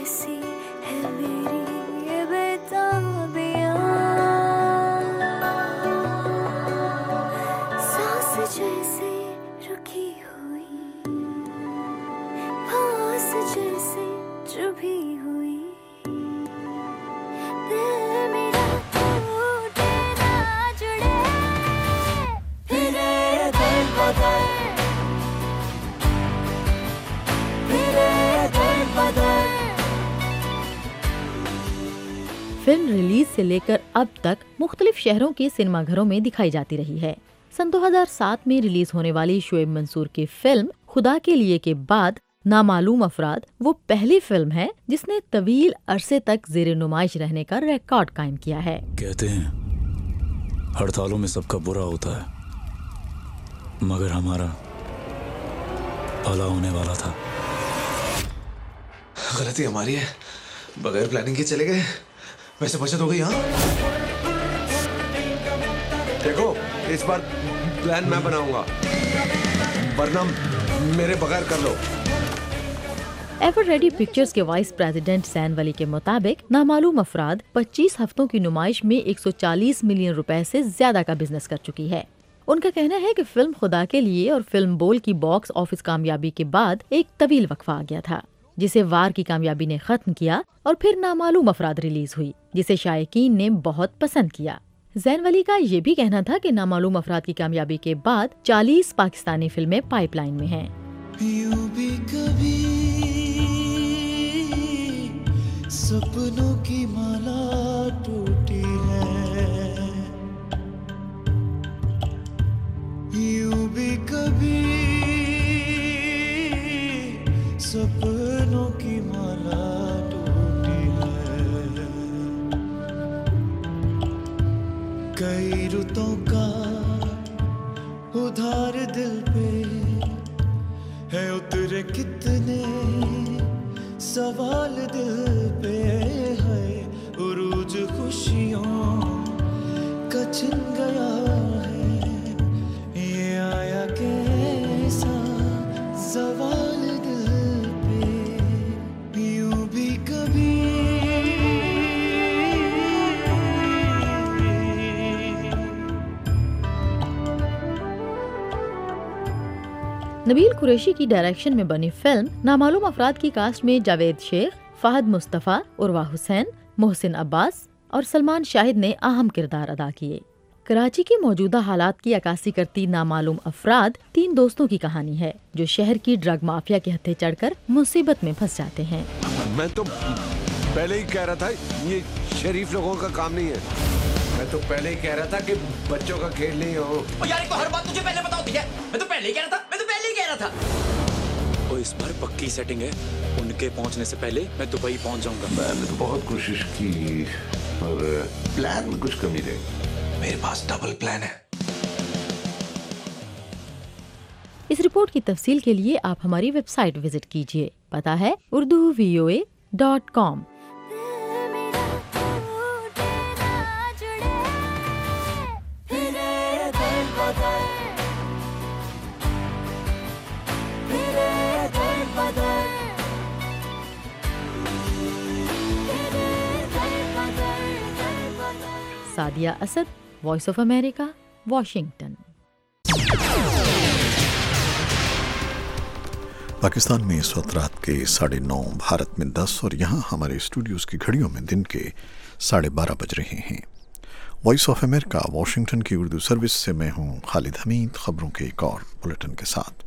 فلم ریلیز سے لے کر اب تک مختلف شہروں کے سنیما گھروں میں دکھائی جاتی رہی ہے۔ سن 2007 میں ریلیز ہونے والی شعیب منصور کی فلم خدا کے لیے کے بعد نامعلوم افراد وہ پہلی فلم ہے جس نے طویل عرصے تک زیر نمائش رہنے کا ریکارڈ قائم کیا ہے۔ کہتے ہیں ہڑتالوں میں سب کا برا ہوتا ہے، مگر ہمارا بھلا ہونے والا تھا۔ غلطی ہماری ہے، بغیر پلاننگ کے چلے گئے، ویسے بچت ہو گئی۔ ہاں دیکھو اس بار پلان میں بناؤں گا، ورنہ میرے بغیر کر لو۔ ایور ریڈی پکچرز کے وائس پریزیڈنٹ زین ولی کے مطابق نامعلوم افراد 25 ہفتوں کی نمائش میں 140 ملین روپے سے زیادہ کا بزنس کر چکی ہے۔ ان کا کہنا ہے کہ فلم خدا کے لیے اور فلم بول کی باکس آفس کامیابی کے بعد ایک طویل وقفہ آ گیا تھا، جسے وار کی کامیابی نے ختم کیا اور پھر نامعلوم افراد ریلیز ہوئی جسے شائقین نے بہت پسند کیا۔ زین ولی کا یہ بھی کہنا تھا کہ نامعلوم افراد کی کامیابی کے بعد 40 پاکستانی فلمیں پائپ لائن میں ہیں۔ سپنوں کی مالا ٹوٹی ہے، یوں بھی کبھی سپنوں کی مالا ٹوٹی ہے، کئی رتوں کا ادھار دل پہ ہے، اترے کتنے سوال دل پہ ہے، عروج خوشیوں کا چھن گیا ہے، یہ آیا کیسا سوال دل پہ، یوں بھی کبھی نبیل قریشی کی ڈائریکشن میں بنی فلم نامعلوم افراد کی کاسٹ میں جاوید شیخ، فہد مصطفیٰ، عروہ حسین، محسن عباس اور سلمان شاہد نے اہم کردار ادا کیے۔ کراچی کے موجودہ حالات کی عکاسی کرتی نامعلوم افراد 3 دوستوں کی کہانی ہے جو شہر کی ڈرگ مافیا کے ہتھے چڑھ کر مصیبت میں پھنس جاتے ہیں۔ میں تو پہلے ہی کہہ رہا تھا یہ شریف لوگوں کا کام نہیں ہے، میں تو پہلے ہی کہہ رہا تھا کہ بچوں کا کھیل نہیں ہو۔ یار تو ہر بات تجھے پہلے بتا ہوتی ہے، میں تو پہلے ہی کہہ رہا تھا۔ اس بار پکی سیٹنگ ہے، ان کے پہنچنے سے پہلے میں دبئی پہنچ جاؤں گا۔ میں نے تو بہت کوشش کی اور پلان میں کچھ کمی رہی، میرے پاس ڈبل پلان ہے۔ اس رپورٹ کی تفصیل کے لیے آپ ہماری ویب سائٹ وزٹ کیجیے، پتہ ہے urduvoa.com۔ बदर फिरे दर बदर फिरे दर बदर। Sadia Asad, voice of America, Washington. Pakistan में इस वक्त रात के 9:30, भारत में 10 और यहाँ हमारे स्टूडियोज़ की घड़ियों में दिन के 12:30 बज रहे हैं। वॉइस ऑफ अमेरिका वाशिंगटन की उर्दू सर्विस से मैं हूँ खालिद हमीद। ख़बरों के एक और बुलेटिन के साथ।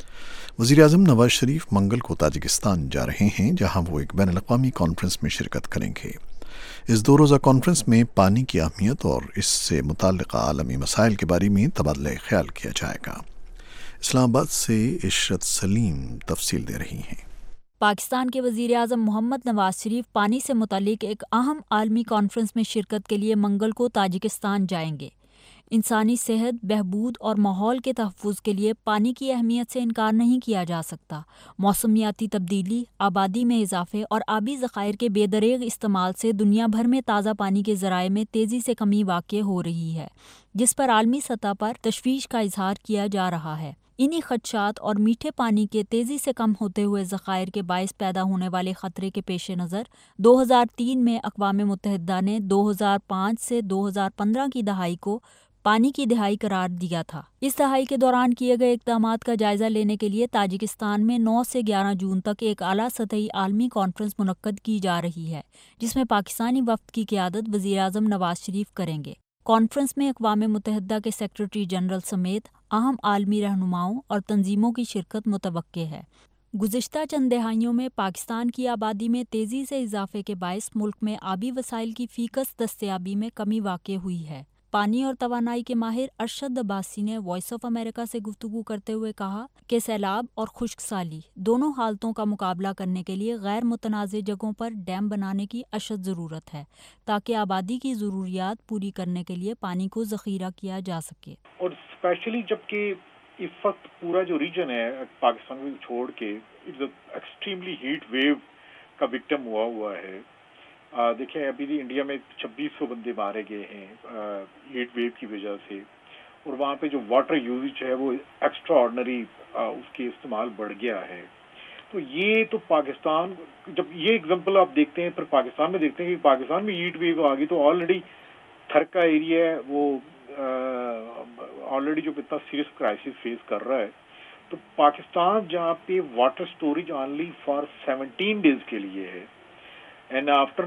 वज़ीर आज़म नवाज शरीफ मंगल को ताजिकिस्तान जा रहे हैं, जहाँ वो एक बैन अल-अक़वामी कॉन्फ्रेंस में शिरकत करेंगे। इस 2 रोज़ा कॉन्फ्रेंस में पानी की अहमियत और इससे मुताल्लिक़ आलमी मसाइल के बारे में तबादला ख्याल किया जाएगा। इस्लामाबाद से इशरत सलीम तफसील दे रही हैं। पाकिस्तान के वज़ीर आज़म मोहम्मद नवाज शरीफ पानी से मुतालिक एक अहम आलमी कॉन्फ्रेंस में शिरकत के लिए मंगल को ताजिकिस्तान जाएंगे। इंसानी सेहत, बहबूद और माहौल के तहफ़्फ़ुज़ के लिए पानी की अहमियत से इनकार नहीं किया जा सकता। मौसमियाती तब्दीली, आबादी में इजाफे और आबी ज़ख़ायर के बेदरेग इस्तेमाल से दुनिया भर में ताज़ा पानी के ज़राए में तेज़ी से कमी वाक़ई हो रही है, जिस पर आलमी सतह पर तशवीश का इजहार किया जा रहा है। इन्हीं खदशात और मीठे पानी के तेज़ी से कम होते हुए ज़ख़ायर के बायस पैदा होने वाले ख़तरे के पेश नज़र 2003 में अक़वाम मुत्तहिदा ने 2005 से 2015 की दहाई को पानी की दहाई करार दिया था। इस दहाई के दौरान किए गए इक़दामात का जायज़ा लेने के लिए ताजिकिस्तान में 9 से 11 जून तक एक आला सतही आलमी कॉन्फ्रेंस मुनक्कद की जा रही है, जिसमें पाकिस्तानी वफ़द की क़ियादत वज़ीर आज़म नवाज शरीफ करेंगे। कॉन्फ्रेंस में अक़वाम मुत्तहिदा के सेक्रेटरी जनरल समेत अहम आलमी रहनुमाओं और तंजीमों की शिरकत मुतवक्के है। गुज़िश्ता चंद दहाइयों में पाकिस्तान की आबादी में तेज़ी से इजाफे के बायस मुल्क में आबी वसाइल की फ़ीकस दस्तयाबी में कमी वाक़ई हुई है। पानी और तवानाई के माहिर अरशद अब्बासी ने वॉइस ऑफ अमेरिका से गुफ्तगू करते हुए कहा कि सैलाब और खुश्क साली दोनों हालतों का मुकाबला करने के लिए गैर मुतनाज़ जगहों पर डैम बनाने की अशद ज़रूरत है, ताकि आबादी की ज़रूरियात पूरी करने के लिए पानी को ज़ख़ीरा किया जा सके। और स्पेशली जबकि इस वक्त पूरा जो रीजन है पाकिस्तान को छोड़ के इट्स एक्सट्रीमली हीट वेव का विक्टिम हुआ है। देखिए अभी इंडिया में 2600 बंदे मारे गए हैं हीट वेव की वजह से, और वहाँ पे जो वाटर यूजेज है वो एक्स्ट्रा ऑर्डिनरी उसके इस्तेमाल बढ़ गया है। तो ये तो पाकिस्तान, जब ये एग्जांपल आप देखते हैं, फिर पाकिस्तान में देखते हैं कि पाकिस्तान में हीट वेव आ गई तो ऑलरेडी थर का एरिया है वो ऑलरेडी जो इतना सीरियस क्राइसिस फेस कर रहा है। तो पाकिस्तान जहाँ पे water storage only for 17 days के लिए है एंड आफ्टर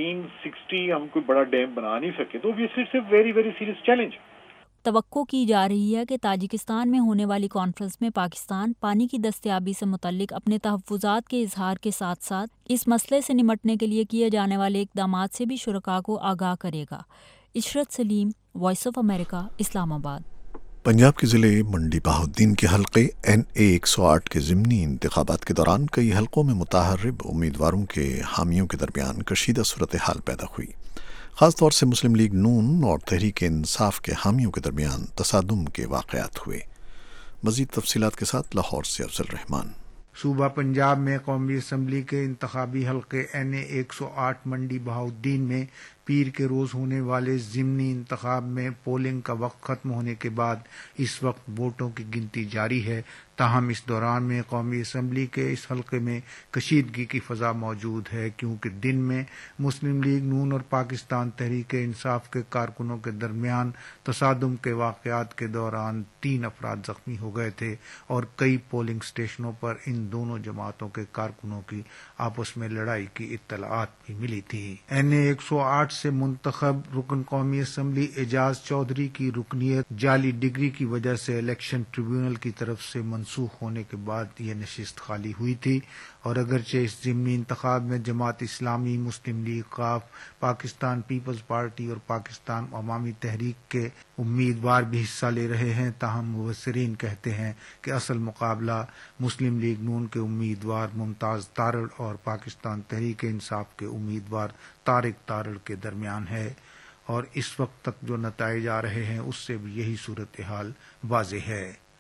1960 हम कोई बड़ा डैम बना नहीं सके, तो it's a very very serious challenge. तवक्को की जा रही है कि ताजिकिस्तान में होने वाली कॉन्फ्रेंस में पाकिस्तान पानी की दस्तयाबी से मुतल्लिक अपने तहफ़्फ़ुज़ात के इजहार के साथ साथ इस मसले से निमटने के लिए किए जाने वाले इक़दामात से भी शुरका को आगाह करेगा। Ishrat Saleem, voice of America, Islamabad. Punjab के ज़िले मंडी बहाउद्दीन के हल्के NA 108 के ज़िमनी इंतखाबात के दौरान कई हल्कों में मुताहरिब उम्मीदवारों के हामियों के दरमियान कशीदा सूरत हाल पैदा हुई। ख़ास तौर से मुस्लिम लीग नून और तहरीक इंसाफ के हामियों के दरमियान तसादुम के वाक़यात हुए। मज़ीद तफसीलात के साथ लाहौर से अफजल रहमान। सूबा पंजाब में कौमी असम्बली के इंतखाबी हल्के NA 108 मंडी बहाउद्दीन में पीर के रोज़ होने वाले ज़िमनी इंतखाब में पोलिंग का वक्त ख़त्म होने के बाद इस वक्त वोटों की गिनती जारी है। ताहम इस दौरान में कौमी असम्बली के इस हल्के में कशीदगी की फ़ज़ा मौजूद है, क्योंकि दिन में मुस्लिम लीग नून और पाकिस्तान तहरीक इंसाफ के कारकुनों के दरमियान तसादुम के वाक़यात के दौरान 3 अफराद ज़ख्मी हो गए थे और कई पोलिंग स्टेशनों पर इन दोनों जमातों के कारकुनों की आपस में लड़ाई की इत्तलाआत भी मिली थी। NA 108 से मुंतखब रुकन कौमी असम्बली एजाज चौधरी की रुकनियत जाली डिग्री की वजह से इलेक्शन ट्रिब्यूनल की तरफ से मनसूख होने के बाद ये नशिस्त खाली हुई थी, और अगरचे इस ज़िमनी इंतखाब में जमात इस्लामी, मुस्लिम लीग काफ, पाकिस्तान पीपल्स पार्टी और पाकिस्तान अवामी तहरीक के उम्मीदवार भी हिस्सा ले रहे हैं, ताहम मुबस्सिरीन कहते हैं कि असल मुकाबला मुस्लिम लीग नून के उम्मीदवार मुमताज़ तारड़ और पाकिस्तान तहरीक इंसाफ के उम्मीदवार तारिक तारड़ के दरमियान है, और इस वक्त तक जो नताइज आ रहे हैं उससे भी यही सूरत हाल वाज़ेह है।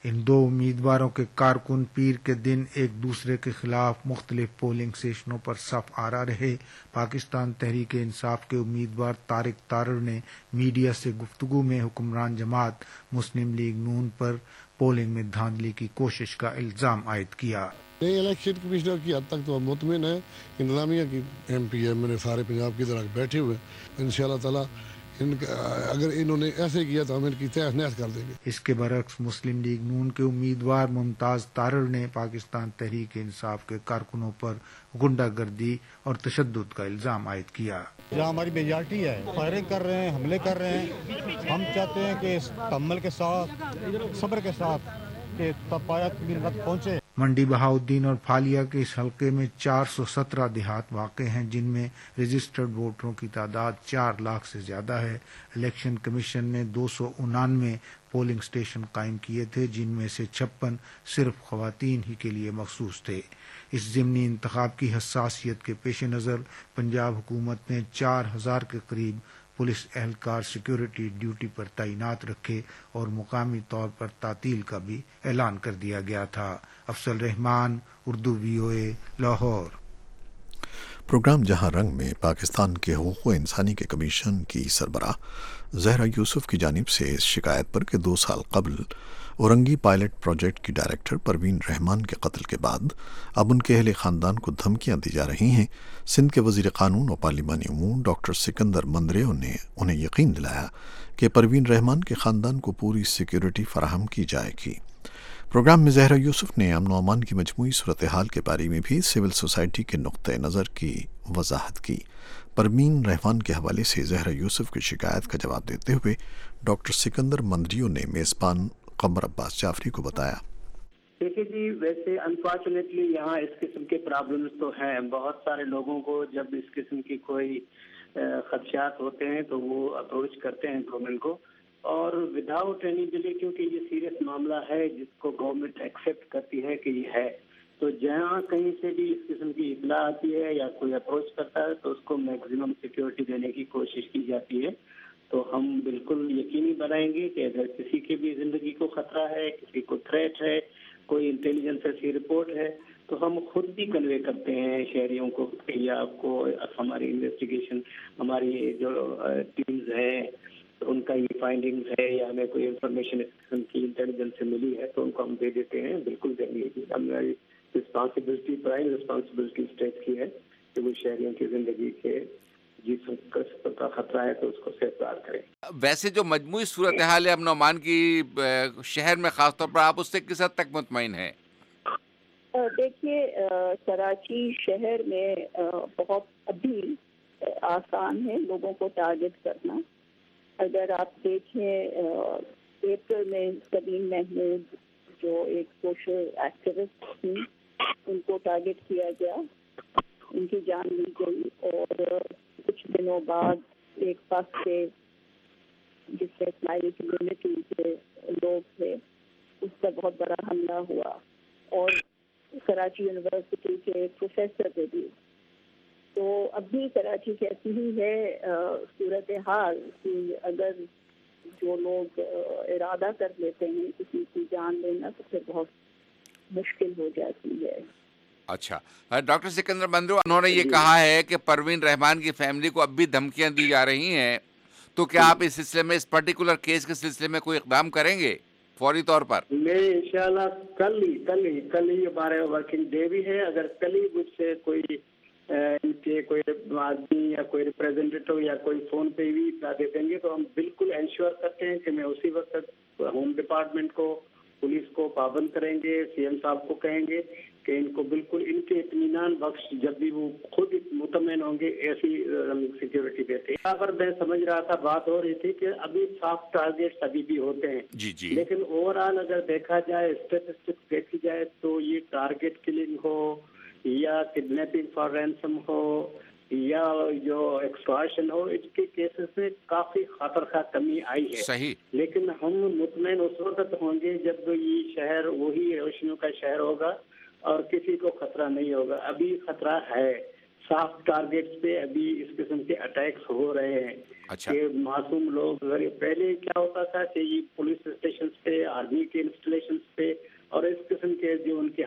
इन 2 उम्मीदवारों के कारकुन पीर के दिन एक दूसरे के खिलाफ मुख्तलिफ पोलिंग स्टेशनों पर सफ आरा रहे। पाकिस्तान तहरीक इंसाफ के उम्मीदवार तारिक तारर ने मीडिया से गुफ्तगू में हुक्मरान जमात मुस्लिम लीग नून पर पोलिंग में धांधली की कोशिश का इल्ज़ाम आयद किया। नए इलेक्शन कमिश्नर की हद तक तो हम मुतमिन है, इंतजामिया की MP है मेरे सारे पंजाब की तरह बैठे हुए, इंशाअल्लाह ताला अगर इन्होंने ऐसे किया तो हम इनकी तहस नहस कर देंगे। इसके बरक्स मुस्लिम लीग नून के उम्मीदवार मुमताज़ तारर ने पाकिस्तान तहरीक इंसाफ के कारकुनों पर गुंडागर्दी और तशद्दुद का इल्ज़ाम आयद किया। जहाँ हमारी मेजॉरिटी है, फायरिंग कर रहे हैं, हमले कर रहे हैं। हम चाहते हैं कि इस तम्मल के साथ, सब्र के साथ कि तपाया तक पहुँचे। मंडी बहाउद्दीन और फालिया के इस हलके में 417 देहात वाक़े हैं, जिनमें रजिस्टर्ड वोटरों की तादाद 4 लाख से ज़्यादा है। इलेक्शन कमीशन ने 299 पोलिंग स्टेशन कायम किए थे, जिनमें से 56 सिर्फ ख़वातीन ही के लिए मखसूस थे। इस ज़िमनी इंतखाब की हसासियत के पेश नज़र पंजाब हुकूमत ने 4000 के करीब पुलिस एहलकार सिक्योरिटी ड्यूटी पर तैनात रखे और मुकामी तौर पर तातील का भी ऐलान कर दिया गया था। अफसल रहमान, उर्दू VOA, लाहौर। प्रोग्राम जहां रंग में पाकिस्तान के हुकूक़ इंसानी के कमीशन की सरबराह ज़हरा यूसुफ की जानिब से इस शिकायत पर कि 2 साल कबल औरंगी पायलट प्रोजेक्ट की डायरेक्टर परवीन रहमान के कत्ल के बाद अब उनके अहले ख़ानदान को धमकियां दी जा रही हैं, सिंध के वज़ीर क़ानून और पार्लिमानी उमूर डॉक्टर सिकंदर मंदरेओ ने उन्हें यकीन दिलाया कि परवीन रहमान के ख़ानदान को पूरी सिक्योरिटी फराहम की जाएगी। प्रोग्राम में ज़हरा यूसुफ ने अमन व अमान की मजमूई सूरत हाल के बारे में भी सिविल सोसाइटी के नुक्ते नज़र की वजाहत की। परवीन रहमान के हवाले से ज़हरा यूसुफ की शिकायत का जवाब देते हुए डॉक्टर सिकंदर मंदरेओ ने मेज़बान कमर अब्बास जाफरी को बताया। देखिए जी, वैसे अनफॉर्चुनेटली यहाँ इस किस्म के प्रॉब्लम्स तो हैं। बहुत सारे लोगों को जब इस किस्म की कोई खदशात होते हैं तो वो अप्रोच करते हैं गवर्नमेंट को, और विदाउट एनी डिले, क्योंकि ये सीरियस मामला है जिसको गवर्नमेंट एक्सेप्ट करती है कि ये है, तो जहाँ कहीं से भी इस किस्म की इतला आती है या कोई अप्रोच करता है तो उसको मैक्सिमम सिक्योरिटी देने की कोशिश की जाती है। तो हम बिल्कुल यकीनी बनाएंगे कि अगर किसी की भी जिंदगी को खतरा है, किसी को थ्रेट है, कोई इंटेलिजेंस ऐसी रिपोर्ट है, तो हम खुद भी कन्वे करते हैं शहरियों को कि आपको हमारी इन्वेस्टिगेशन, हमारी जो टीम्स हैं उनका ये फाइंडिंग्स है या हमें कोई इंफॉर्मेशन इस किस्म की इंटेलिजेंस से मिली है तो उनको हम दे देते हैं। बिल्कुल देंगे। हमारी रिस्पॉन्सिबिलिटी, प्राइम रिस्पॉन्सिबिलिटी स्टेट की है कि वो शहरियों की जिंदगी के का खतरा है तो उसको सेफगार्ड करें। वैसे जो मजमूई सूरत हाल है अमन अमान की शहर में खासतौर पर, आप उससे किस हद तक मुतमईन हैं? देखिए, कराची शहर में बहुत अभी आसान है लोगों को टारगेट करना। अगर आप देखें अप्रैल में सलीम महमूद जो एक सोशल एक्टिविस्ट थी, उनको टारगेट किया गया, उनकी जान ली गई, और कुछ दिनों बाद एक पास से जिससे इस्लामी कम्युनिटी के लोग थे उस पर बहुत बड़ा हमला हुआ, और कराची यूनिवर्सिटी के प्रोफेसर पे भी। तो अभी कराची की ऐसी ही है सूरत हाल कि अगर जो लोग इरादा कर लेते हैं किसी की जान लेना तो फिर बहुत मुश्किल हो जाती है। अच्छा, डॉक्टर सिकंदर मंदरेओ, उन्होंने ये कहा है कि परवीन रहमान की फैमिली को अब भी धमकियां दी जा रही हैं, तो क्या आप इस सिलसिले में, इस पर्टिकुलर केस के सिलसिले में कोई इकदाम करेंगे फौरी तौर पर? मैं इंशाल्लाह कल ही हमारे वर्किंग डे भी है। अगर कल ही मुझसे कोई इनके कोई आदमी या कोई रिप्रेजेंटेटिव या कोई फोन पे भी इतना दे देंगे तो हम बिल्कुल इंश्योर करते हैं कि मैं उसी वक्त होम डिपार्टमेंट को, पुलिस को पाबंद करेंगे, CM साहब को कहेंगे कि इनको बिल्कुल इनके इत्मीनान बख्श जब भी वो खुद मुतमईन होंगे ऐसी सिक्योरिटी देते हैं। यहाँ पर मैं समझ रहा था, बात हो रही थी कि अभी सॉफ्ट टारगेट्स अभी भी होते हैं जी। लेकिन ओवरऑल अगर देखा जाए, स्टेटिस्टिक्स देखी जाए तो ये टारगेट किलिंग हो या किडनैपिंग फॉर रैंसम हो या जो एक्सटॉर्शन हो, इसके केसेस में काफी खतरखा कमी आई है। सही। लेकिन हम मुतमईन उस वक्त होंगे जब ये शहर वही रोशनियों का शहर होगा और किसी को खतरा नहीं होगा। अभी खतरा है, सॉफ्ट टारगेट्स पे अभी इस किस्म के अटैक्स हो रहे हैं। अच्छा। कि मासूम लोग, पहले क्या होता था कि ये पुलिस स्टेशन पे, आर्मी के इंस्टॉलेशन पे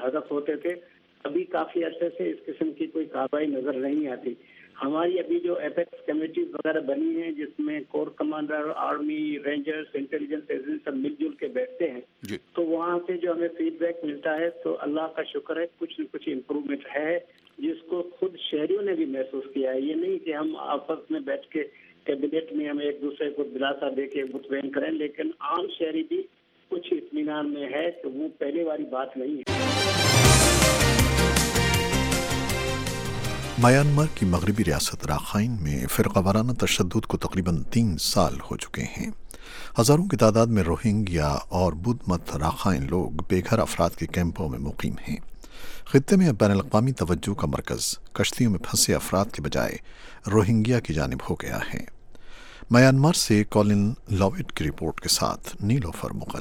ہدف ہوتے تھے. ابھی کافی عرصے سے اس قسم کی کوئی کارروائی نظر نہیں آتی. ہماری ابھی جو ایپیکس کمیٹیز وغیرہ بنی ہیں جس میں corps commander, army, rangers, intelligence agency سب مل جل کے بیٹھتے ہیں تو وہاں سے جو ہمیں فیڈ بیک ملتا ہے تو اللہ کا شکر ہے کچھ نہ کچھ امپروومنٹ ہے جس کو خود شہریوں نے بھی محسوس کیا ہے. یہ نہیں کہ ہم آپس میں بیٹھ کے کیبنٹ میں ہم ایک دوسرے کو دلاسا دے کے مطمئن کریں، لیکن عام شہری بھی کچھ اطمینان میں ہے کہ وہ پہلے والی بات نہیں ہے. میانمار کی مغربی ریاست راخائن میں فرقہ وارانہ تشدد کو تقریباً 3 سال ہو چکے ہیں. ہزاروں کی تعداد میں روہنگیا اور بدھ مت راخائن لوگ بے گھر افراد کے کیمپوں میں مقیم ہیں. خطے میں بین الاقوامی توجہ کا مرکز کشتیوں میں پھنسے افراد کے بجائے روہنگیا کی جانب ہو گیا ہے. میانمار سے کولن لاوٹ کی رپورٹ کے ساتھ نیلوفر مغل.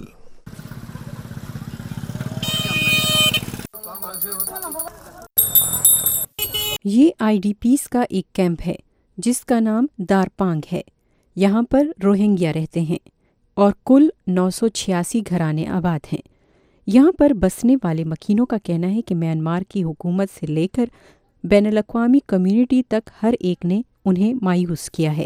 یہ آئی ڈی پیز کا ایک کیمپ ہے جس کا نام دارپانگ ہے. یہاں پر روہنگیا رہتے ہیں اور کل 986 گھرانے آباد ہیں. یہاں پر بسنے والے مکینوں کا کہنا ہے کہ میانمار کی حکومت سے لے کر بین الاقوامی کمیونٹی تک ہر ایک نے انہیں مایوس کیا ہے.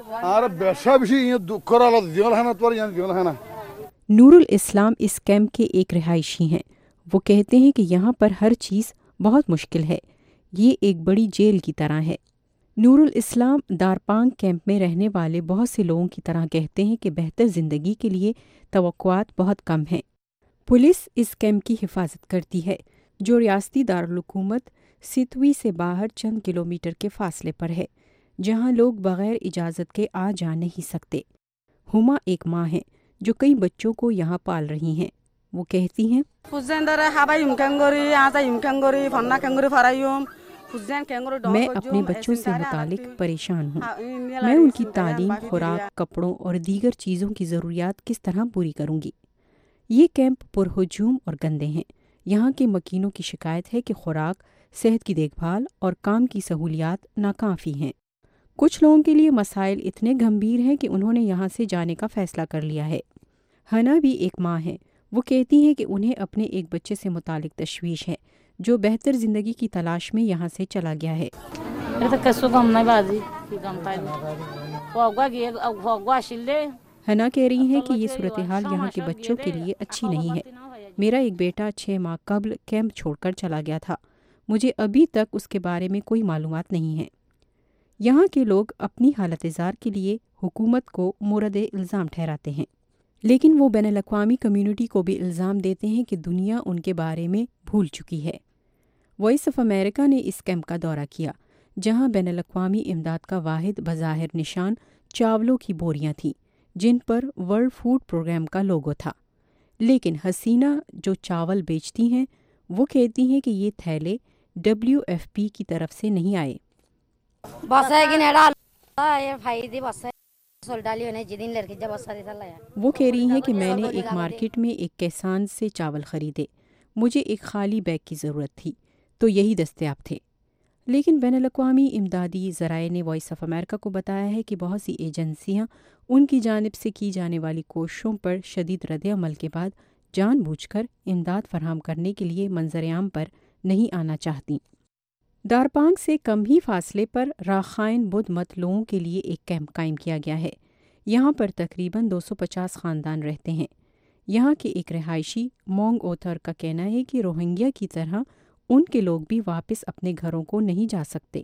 نور الاسلام اس کیمپ کے ایک رہائشی ہیں. وہ کہتے ہیں کہ یہاں پر ہر چیز بہت مشکل ہے. یہ ایک بڑی جیل کی طرح ہے. نور الاسلام دارپانگ کیمپ میں رہنے والے بہت سے لوگوں کی طرح کہتے ہیں کہ بہتر زندگی کے لیے توقعات بہت کم ہیں. پولیس اس کیمپ کی حفاظت کرتی ہے جو ریاستی دارالحکومت ستوی سے باہر چند کلومیٹر کے فاصلے پر ہے جہاں لوگ بغیر اجازت کے آ جا نہیں سکتے. ہما ایک ماں ہے جو کئی بچوں کو یہاں پال رہی ہیں. وہ کہتی ہیں میں اپنے بچوں سے متعلق پریشان ہوں. میں ان کی تعلیم، خوراک، کپڑوں اور دیگر چیزوں کی ضروریات کس طرح پوری کروں گی. یہ کیمپ پرہجوم اور گندے ہیں. یہاں کے مکینوں کی شکایت ہے کہ خوراک، صحت کی دیکھ بھال اور کام کی سہولیات ناکافی ہیں. کچھ لوگوں کے لیے مسائل اتنے گمبھیر ہیں کہ انہوں نے یہاں سے جانے کا فیصلہ کر لیا ہے. ہنا بھی ایک ماں ہے. وہ کہتی ہیں کہ انہیں اپنے ایک بچے سے متعلق تشویش ہے جو بہتر زندگی کی تلاش میں یہاں سے چلا گیا ہے. ہنا کہہ رہی ہیں کہ یہ صورتحال یہاں کے بچوں کے لیے اچھی نہیں ہے. میرا ایک بیٹا 6 ماہ قبل کیمپ چھوڑ کر چلا گیا تھا. مجھے ابھی تک اس کے بارے میں کوئی معلومات نہیں ہیں. یہاں کے لوگ اپنی حالت زار کے لیے حکومت کو مورد الزام ٹھہراتے ہیں، لیکن وہ بین الاقوامی کمیونٹی کو بھی الزام دیتے ہیں کہ دنیا ان کے بارے میں بھول چکی ہے. وائس آف امریکہ نے اس کیمپ کا دورہ کیا جہاں بین الاقوامی امداد کا واحد بظاہر نشان چاولوں کی بوریاں تھیں جن پر ورلڈ فوڈ پروگرام کا لوگو تھا. لیکن حسینہ جو چاول بیچتی ہیں وہ کہتی ہیں کہ یہ تھیلے WFP کی طرف سے نہیں آئے. وہ کہہ رہی ہیں کہ میں نے ایک مارکیٹ میں ایک کسان سے چاول خریدے. مجھے ایک خالی بیگ کی ضرورت تھی تو یہی دستیاب تھے. لیکن بین الاقوامی امدادی ذرائع نے وائس آف امریکہ کو بتایا ہے کہ بہت سی ایجنسیاں ان کی جانب سے کی جانے والی کوششوں پر شدید رد عمل کے بعد جان بوجھ کر امداد فراہم کرنے کے لیے منظر عام پر نہیں آنا چاہتیں. دارپانگ سے کم ہی فاصلے پر راخائن بدھ مت لوگوں کے لیے ایک کیمپ قائم کیا گیا ہے. یہاں پر تقریباً 250 خاندان رہتے ہیں. یہاں کے ایک رہائشی مونگ اوتھر کا کہنا ہے کہ روہنگیا کی طرح ان کے لوگ بھی واپس اپنے گھروں کو نہیں جا سکتے.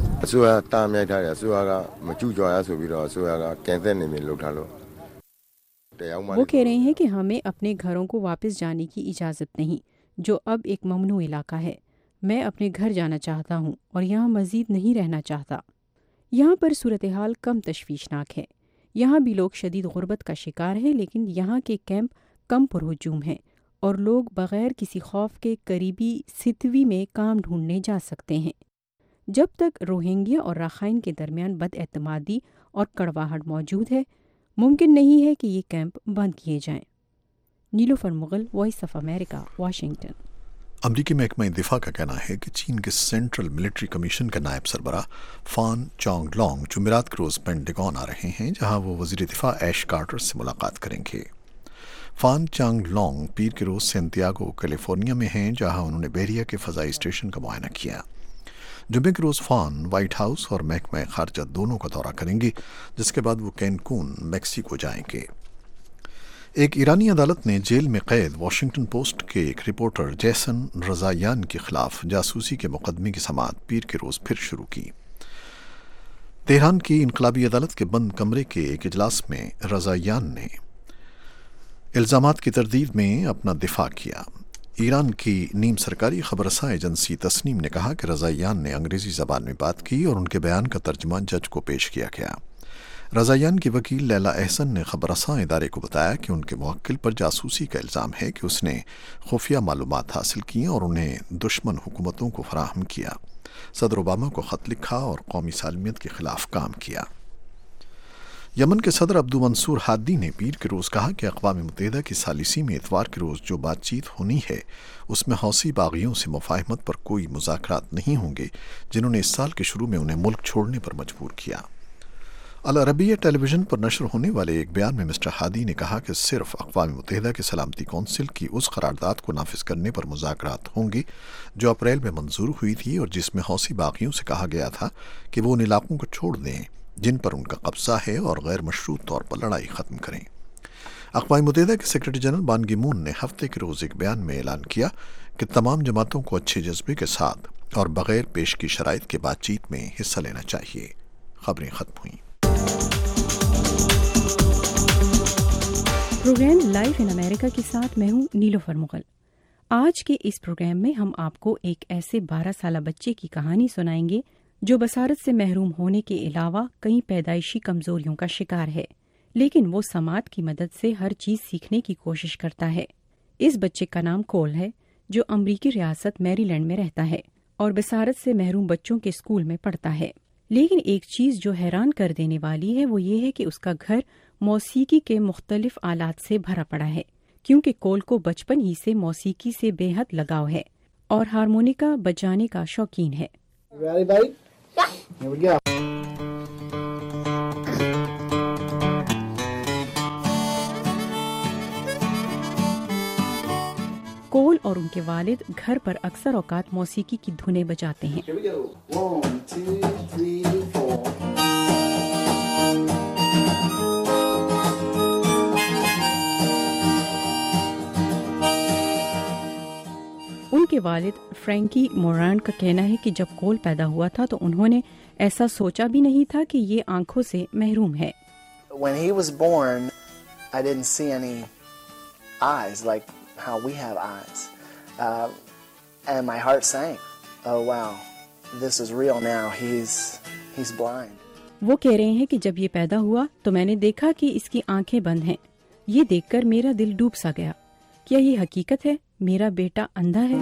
وہ کہہ رہے ہیں کہ ہمیں اپنے گھروں کو واپس جانے کی اجازت نہیں جو اب ایک ممنوع علاقہ ہے. میں اپنے گھر جانا چاہتا ہوں اور یہاں مزید نہیں رہنا چاہتا. یہاں پر صورتحال کم تشویشناک ہے. یہاں بھی لوگ شدید غربت کا شکار ہیں، لیکن یہاں کے کیمپ کم پرہجوم ہیں اور لوگ بغیر کسی خوف کے قریبی ستوی میں کام ڈھونڈنے جا سکتے ہیں. جب تک روہنگیا اور راخائن کے درمیان بد اعتمادی اور کڑواہٹ موجود ہے، ممکن نہیں ہے کہ یہ کیمپ بند کیے جائیں. Nilofar Mughal, voice of America, Washington. امریکی محکمہ دفاع کا کہنا ہے کہ چین کے سینٹرل ملٹری کمیشن کا نائب سربراہ فان چانگ لانگ جمعرات کے روز پینٹاگون آ رہے ہیں جہاں وہ وزیر دفاع ایش کارٹر سے ملاقات کریں گے. فان چانگ لونگ پیر کے روز سینتیاگو کیلیفورنیا میں ہیں، جہاں انہوں نے بحریہ کے فضائی اسٹیشن کا معائنہ کیا۔ جمعے کے روز فان وائٹ ہاؤس اور محکمہ خارجہ دونوں کا دورہ کریں گے، جس کے بعد وہ کینکون میکسیکو جائیں گے۔ ایک ایرانی عدالت نے جیل میں قید واشنگٹن پوسٹ کے ایک رپورٹر جیسن رضائیان کے خلاف جاسوسی کے مقدمے کی سماعت پیر کے روز پھر شروع کی۔ تہران کی انقلابی عدالت کے بند کمرے کے ایک اجلاس میں رضائیان نے الزامات کی تردید میں اپنا دفاع کیا۔ ایران کی نیم سرکاری خبررساں ایجنسی تسنیم نے کہا کہ رضائیان نے انگریزی زبان میں بات کی اور ان کے بیان کا ترجمہ جج کو پیش کیا گیا۔ رضائیان کی وکیل لیلا احسن نے خبررساں ادارے کو بتایا کہ ان کے موکل پر جاسوسی کا الزام ہے کہ اس نے خفیہ معلومات حاصل کی اور انہیں دشمن حکومتوں کو فراہم کیا، صدر اوباما کو خط لکھا اور قومی سالمیت کے خلاف کام کیا۔ یمن کے صدر عبدو منصور ہادی نے پیر کے روز کہا کہ اقوام متحدہ کی ثالثی میں اتوار کے روز جو بات چیت ہونی ہے اس میں حوثی باغیوں سے مفاہمت پر کوئی مذاکرات نہیں ہوں گے، جنہوں نے اس سال کے شروع میں انہیں ملک چھوڑنے پر مجبور کیا۔ العربیہ ٹیلی ویژن پر نشر ہونے والے ایک بیان میں مسٹر ہادی نے کہا کہ صرف اقوام متحدہ کے سلامتی کونسل کی اس قرارداد کو نافذ کرنے پر مذاکرات ہوں گے جو اپریل میں منظور ہوئی تھی اور جس میں حوثی باغیوں سے کہا گیا تھا کہ وہ ان علاقوں کو چھوڑ دیں جن پر ان کا قبضہ ہے اور غیر مشروط طور پر لڑائی ختم کریں۔ اقوام متحدہ کے سیکرٹری جنرل بان کی مون نے ہفتے کے روز ایک بیان میں اعلان کیا کہ تمام جماعتوں کو اچھے جذبے کے ساتھ اور بغیر پیش کی شرائط کے بات چیت میں حصہ لینا چاہیے۔ خبریں ختم ہوئیں۔ پروگرام لائف ان امریکہ کے ساتھ میں ہوں نیلوفر مغل۔ آج کے اس پروگرام میں ہم آپ کو ایک ایسے 12 سالہ بچے کی کہانی سنائیں گے جو بصارت سے محروم ہونے کے علاوہ کئی پیدائشی کمزوریوں کا شکار ہے، لیکن وہ سماعت کی مدد سے ہر چیز سیکھنے کی کوشش کرتا ہے۔ اس بچے کا نام کول ہے، جو امریکی ریاست میری لینڈ میں رہتا ہے اور بصارت سے محروم بچوں کے اسکول میں پڑھتا ہے۔ لیکن ایک چیز جو حیران کر دینے والی ہے وہ یہ ہے کہ اس کا گھر موسیقی کے مختلف آلات سے بھرا پڑا ہے، کیونکہ کول کو بچپن ہی سے موسیقی سے بے حد لگاؤ ہے اور ہارمونیکا بجانے کا شوقین ہے۔ کول اور ان کے والد گھر پر اکثر اوقات موسیقی کی دھنیں بجاتے ہیں۔ ان کے والد فرینکی موران کا کہنا ہے کہ جب کول پیدا ہوا تھا تو انہوں نے ایسا سوچا بھی نہیں تھا کہ یہ آنکھوں سے محروم ہے۔ When he was born, I didn't see any eyes like how we have eyes. And my heart sank. Oh wow, this is real now. He's blind. وہ کہہ رہے ہیں کہ جب یہ پیدا ہوا تو میں نے دیکھا کہ اس کی آنکھیں بند ہیں۔ یہ دیکھ کر میرا دل ڈوب سا گیا۔ کیا یہ حقیقت ہے؟ میرا بیٹا اندھا ہے۔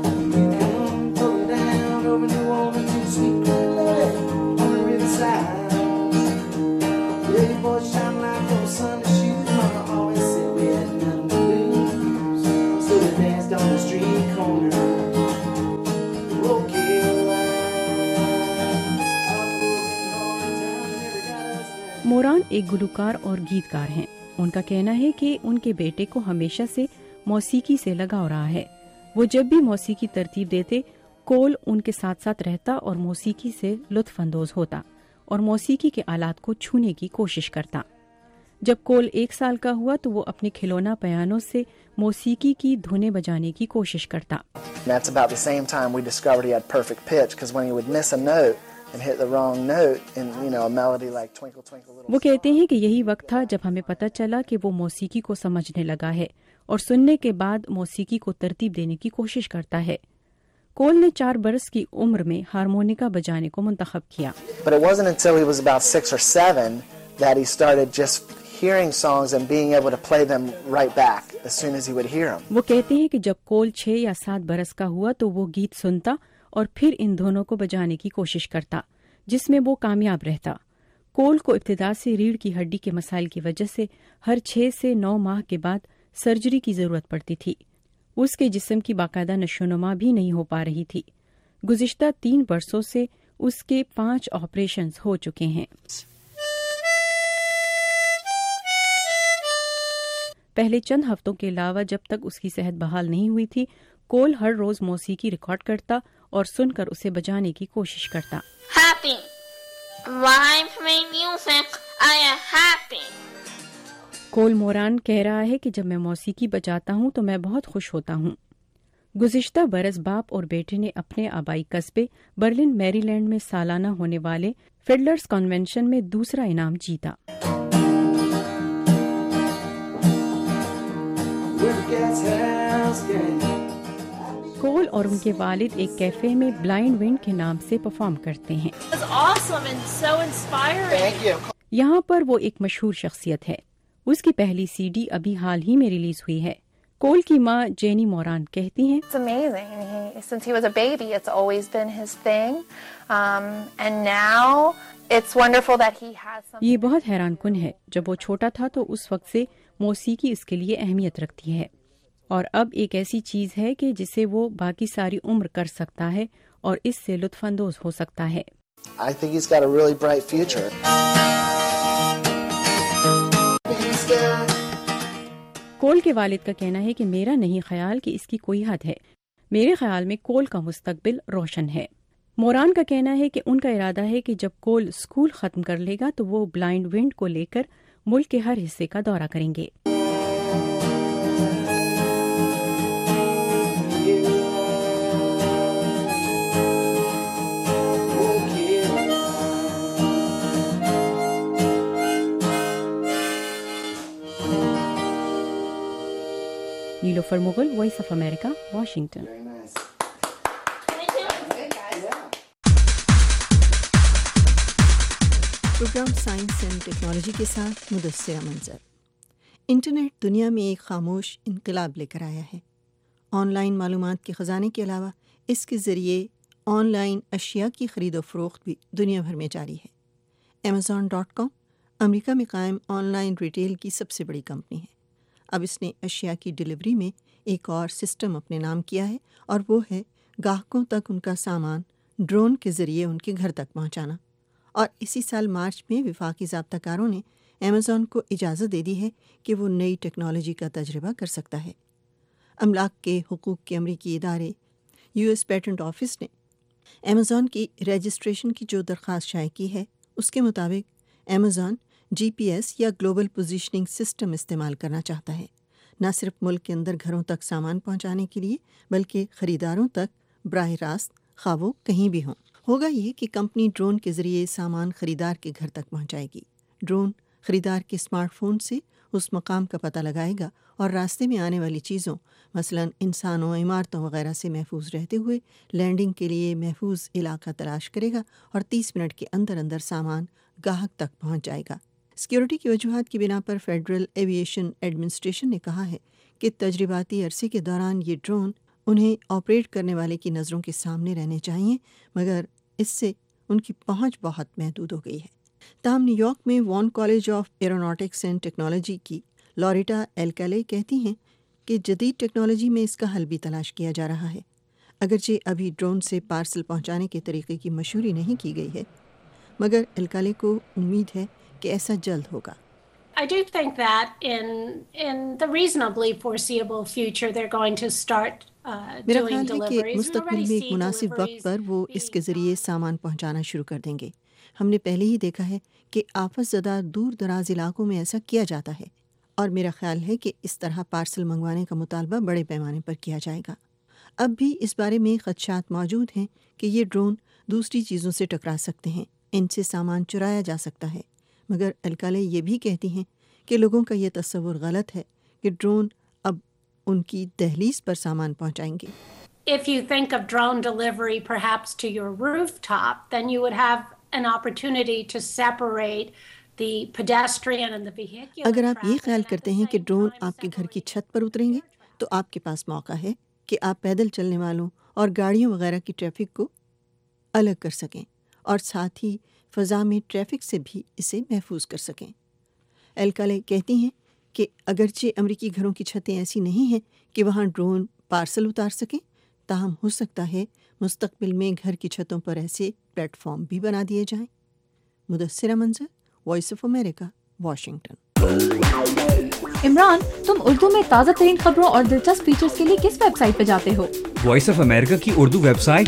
موران ایک گلوکار اور گیتکار ہیں۔ ان کا کہنا ہے کہ ان کے بیٹے کو ہمیشہ سے موسیقی سے لگاؤ رہا ہے۔ وہ جب بھی موسیقی ترتیب دیتے، کول ان کے ساتھ ساتھ رہتا اور موسیقی سے لطف اندوز ہوتا اور موسیقی کے آلات کو چھونے کی کوشش کرتا۔ جب کول 1 سال کا ہوا تو وہ اپنے کھلونا پیانو سے موسیقی کی دھنیں بجانے کی کوشش کرتا۔ That's about the same time we discovered he had perfect pitch, because when he would miss a note and hit the wrong note in, a melody like Twinkle Twinkle Little Star. وہ کہتے ہیں کہ یہی وقت تھا جب ہمیں پتہ چلا کہ وہ موسیقی کو سمجھنے لگا ہے اور سننے کے بعد موسیقی کو ترتیب دینے کی کوشش کرتا ہے۔ کول نے 4 برس کی عمر میں ہارمونیکا بجانے کو منتخب کیا۔ But it wasn't until he was about 6 or 7 that he started just hearing songs and being able to play them right back as soon as he would hear them. وہ کہتے ہیں کہ جب کول 6 یا 7 برس کا ہوا تو وہ گیت سنتا اور پھر ان دونوں کو بجانے کی کوشش کرتا، جس میں وہ کامیاب رہتا۔ کول کو ابتدا سے ریڑھ کی ہڈی کے مسائل کی وجہ سے ہر 6 سے 9 ماہ کے بعد سرجری کی ضرورت پڑتی تھی۔ اس کے جسم کی باقاعدہ نشوونما بھی نہیں ہو پا رہی تھی۔ گزشتہ 3 برسوں سے اس کے 5 آپریشنز ہو چکے ہیں۔ پہلے چند ہفتوں کے علاوہ جب تک اس کی صحت بحال نہیں ہوئی تھی، کول ہر روز موسیقی ریکارڈ کرتا اور سن کر اسے بجانے کی کوشش کرتا۔ Happy. When I play music, I am happy. کول موران کہہ رہا ہے کہ جب میں موسیقی بجاتا ہوں تو میں بہت خوش ہوتا ہوں۔ گزشتہ برس باپ اور بیٹے نے اپنے آبائی قصبے برلن میری لینڈ میں سالانہ ہونے والے فیڈلرز کنونشن میں دوسرا انعام جیتا۔ کول اور ان کے والد ایک کیفے میں بلائنڈ ونڈ کے نام سے پرفارم کرتے ہیں۔ یہاں پر وہ ایک مشہور شخصیت ہے۔ اس کی پہلی سی ڈی ابھی حال ہی میں ریلیز ہوئی ہے۔ کول کی ماں جینی موران کہتی ہیں It's amazing. Since he was a baby, it's always been his thing. And now it's wonderful that he has some... یہ بہت حیران کن ہے، جب وہ چھوٹا تھا تو اس وقت سے موسیقی اس کے لیے اہمیت رکھتی ہے، اور اب ایک ایسی چیز ہے کہ جسے وہ باقی ساری عمر کر سکتا ہے اور اس سے لطف اندوز ہو سکتا ہے۔ I think he's got a really bright future. کول کے والد کا کہنا ہے کہ میرا نہیں خیال کہ اس کی کوئی حد ہے، میرے خیال میں کول کا مستقبل روشن ہے۔ موران کا کہنا ہے کہ ان کا ارادہ ہے کہ جب کول اسکول ختم کر لے گا تو وہ بلائنڈ ونڈ کو لے کر ملک کے ہر حصے کا دورہ کریں گے۔ Nilofar Mughal, voice of America, Washington. Programme science and technology کے ساتھ مدثرہ منظر۔ انٹرنیٹ دنیا میں ایک خاموش انقلاب لے کر آیا ہے۔ آن لائن معلومات کے خزانے کے علاوہ اس کے ذریعے آن لائن اشیاء کی خرید و فروخت بھی دنیا بھر میں جاری ہے۔ Amazon.com امریکہ میں قائم آن لائن ریٹیل کی سب سے بڑی کمپنی ہے۔ اب اس نے اشیاء کی ڈیلیوری میں ایک اور سسٹم اپنے نام کیا ہے، اور وہ ہے گاہکوں تک ان کا سامان ڈرون کے ذریعے ان کے گھر تک پہنچانا۔ اور اسی سال مارچ میں وفاقی ضابطہ کاروں نے Amazon کو اجازت دے دی ہے کہ وہ نئی ٹیکنالوجی کا تجربہ کر سکتا ہے۔ املاک کے حقوق کے امریکی ادارے US پیٹنٹ آفس نے Amazon کی رجسٹریشن کی جو درخواست شائع کی ہے، اس کے مطابق Amazon GPS یا گلوبل پوزیشننگ سسٹم استعمال کرنا چاہتا ہے، نہ صرف ملک کے اندر گھروں تک سامان پہنچانے کے لیے بلکہ خریداروں تک براہ راست، خواہ وہ کہیں بھی ہوں۔ ہوگا یہ کہ کمپنی ڈرون کے ذریعے سامان خریدار کے گھر تک پہنچائے گی۔ ڈرون خریدار کے اسمارٹ فون سے اس مقام کا پتہ لگائے گا اور راستے میں آنے والی چیزوں، مثلاً انسانوں، عمارتوں وغیرہ سے محفوظ رہتے ہوئے لینڈنگ کے لیے محفوظ علاقہ تلاش کرے گا، اور 30 منٹ کے اندر اندر سامان گاہک تک پہنچ جائے گا۔ سیکیورٹی کی وجوہات کی بنا پر فیڈرل ایویشن ایڈمنسٹریشن نے کہا ہے کہ تجرباتی عرصے کے دوران یہ ڈرون انہیں آپریٹ کرنے والے کی نظروں کے سامنے رہنے چاہیے، مگر اس سے ان کی پہنچ بہت محدود ہو گئی ہے۔ تاہم نیو یارک میں Vaughn college of aeronautics and technology کی لوریٹا ایلکالے کہتی ہیں کہ جدید ٹیکنالوجی میں اس کا حل بھی تلاش کیا جا رہا ہے۔ اگرچہ ابھی ڈرون سے پارسل پہنچانے کے طریقے کی مشہوری نہیں کی گئی ہے، مگر ایلکالے کو امید ہے کہ ایسا جلد ہوگا۔ I do think that in the reasonably foreseeable future they're going to start میرا doing خیال ہے کہ deliveries. مستقبل میں ایک مناسب وقت پر وہ اس کے ذریعے سامان پہنچانا شروع کر دیں گے۔ ہم نے پہلے ہی دیکھا ہے کہ آفت زدہ دور دراز علاقوں میں ایسا کیا جاتا ہے، اور میرا خیال ہے کہ اس طرح پارسل منگوانے کا مطالبہ بڑے پیمانے پر کیا جائے گا۔ اب بھی اس بارے میں خدشات موجود ہیں کہ یہ ڈرون دوسری چیزوں سے ٹکرا سکتے ہیں، ان سے سامان چرایا جا سکتا ہے، مگر الکالے یہ بھی کہتی ہیں کہ لوگوں کا یہ تصور غلط ہے کہ ڈرون اب ان کی دہلیز پر سامان پہنچائیں گے۔ If you think of drone delivery perhaps to your rooftop, then you would have an opportunity to separate the pedestrian and the vehicular. اگر آپ یہ خیال کرتے ہیں کہ ڈرون آپ کے گھر کی چھت پر اتریں گے تو آپ کے پاس موقع ہے کہ آپ پیدل چلنے والوں اور گاڑیوں وغیرہ کی ٹریفک کو الگ کر سکیں، اور ساتھ ہی فضا میں ٹریفک سے بھی اسے محفوظ کر سکیں۔ ایلکالے کہتی ہیں کہ اگرچہ امریکی گھروں کی چھتیں ایسی نہیں ہیں کہ وہاں ڈرون پارسل اتار سکیں، تاہم ہو سکتا ہے مستقبل میں گھر کی چھتوں پر ایسے پلیٹ فارم بھی بنا دیے جائیں۔ Mudassira Manzar, voice of America, Washington. Imran, तुम उर्दू में ताज़ा तरीन खबरों और दिलचस्प फीचर्स के लिए किस वेबसाइट पे जाते हो? वॉइस ऑफ अमेरिका की उर्दू वेबसाइट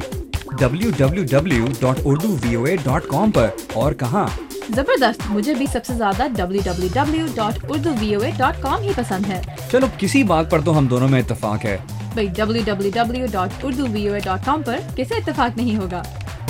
www.urduvoa.com पर। और कहाँ? जबरदस्त, मुझे भी सबसे ज्यादा www.urduvoa.com ही पसंद है। चलो किसी बात पर तो हम दोनों में इत्तेफाक है। भाई www.urduvoa.com पर किसे इत्तेफाक नहीं होगा।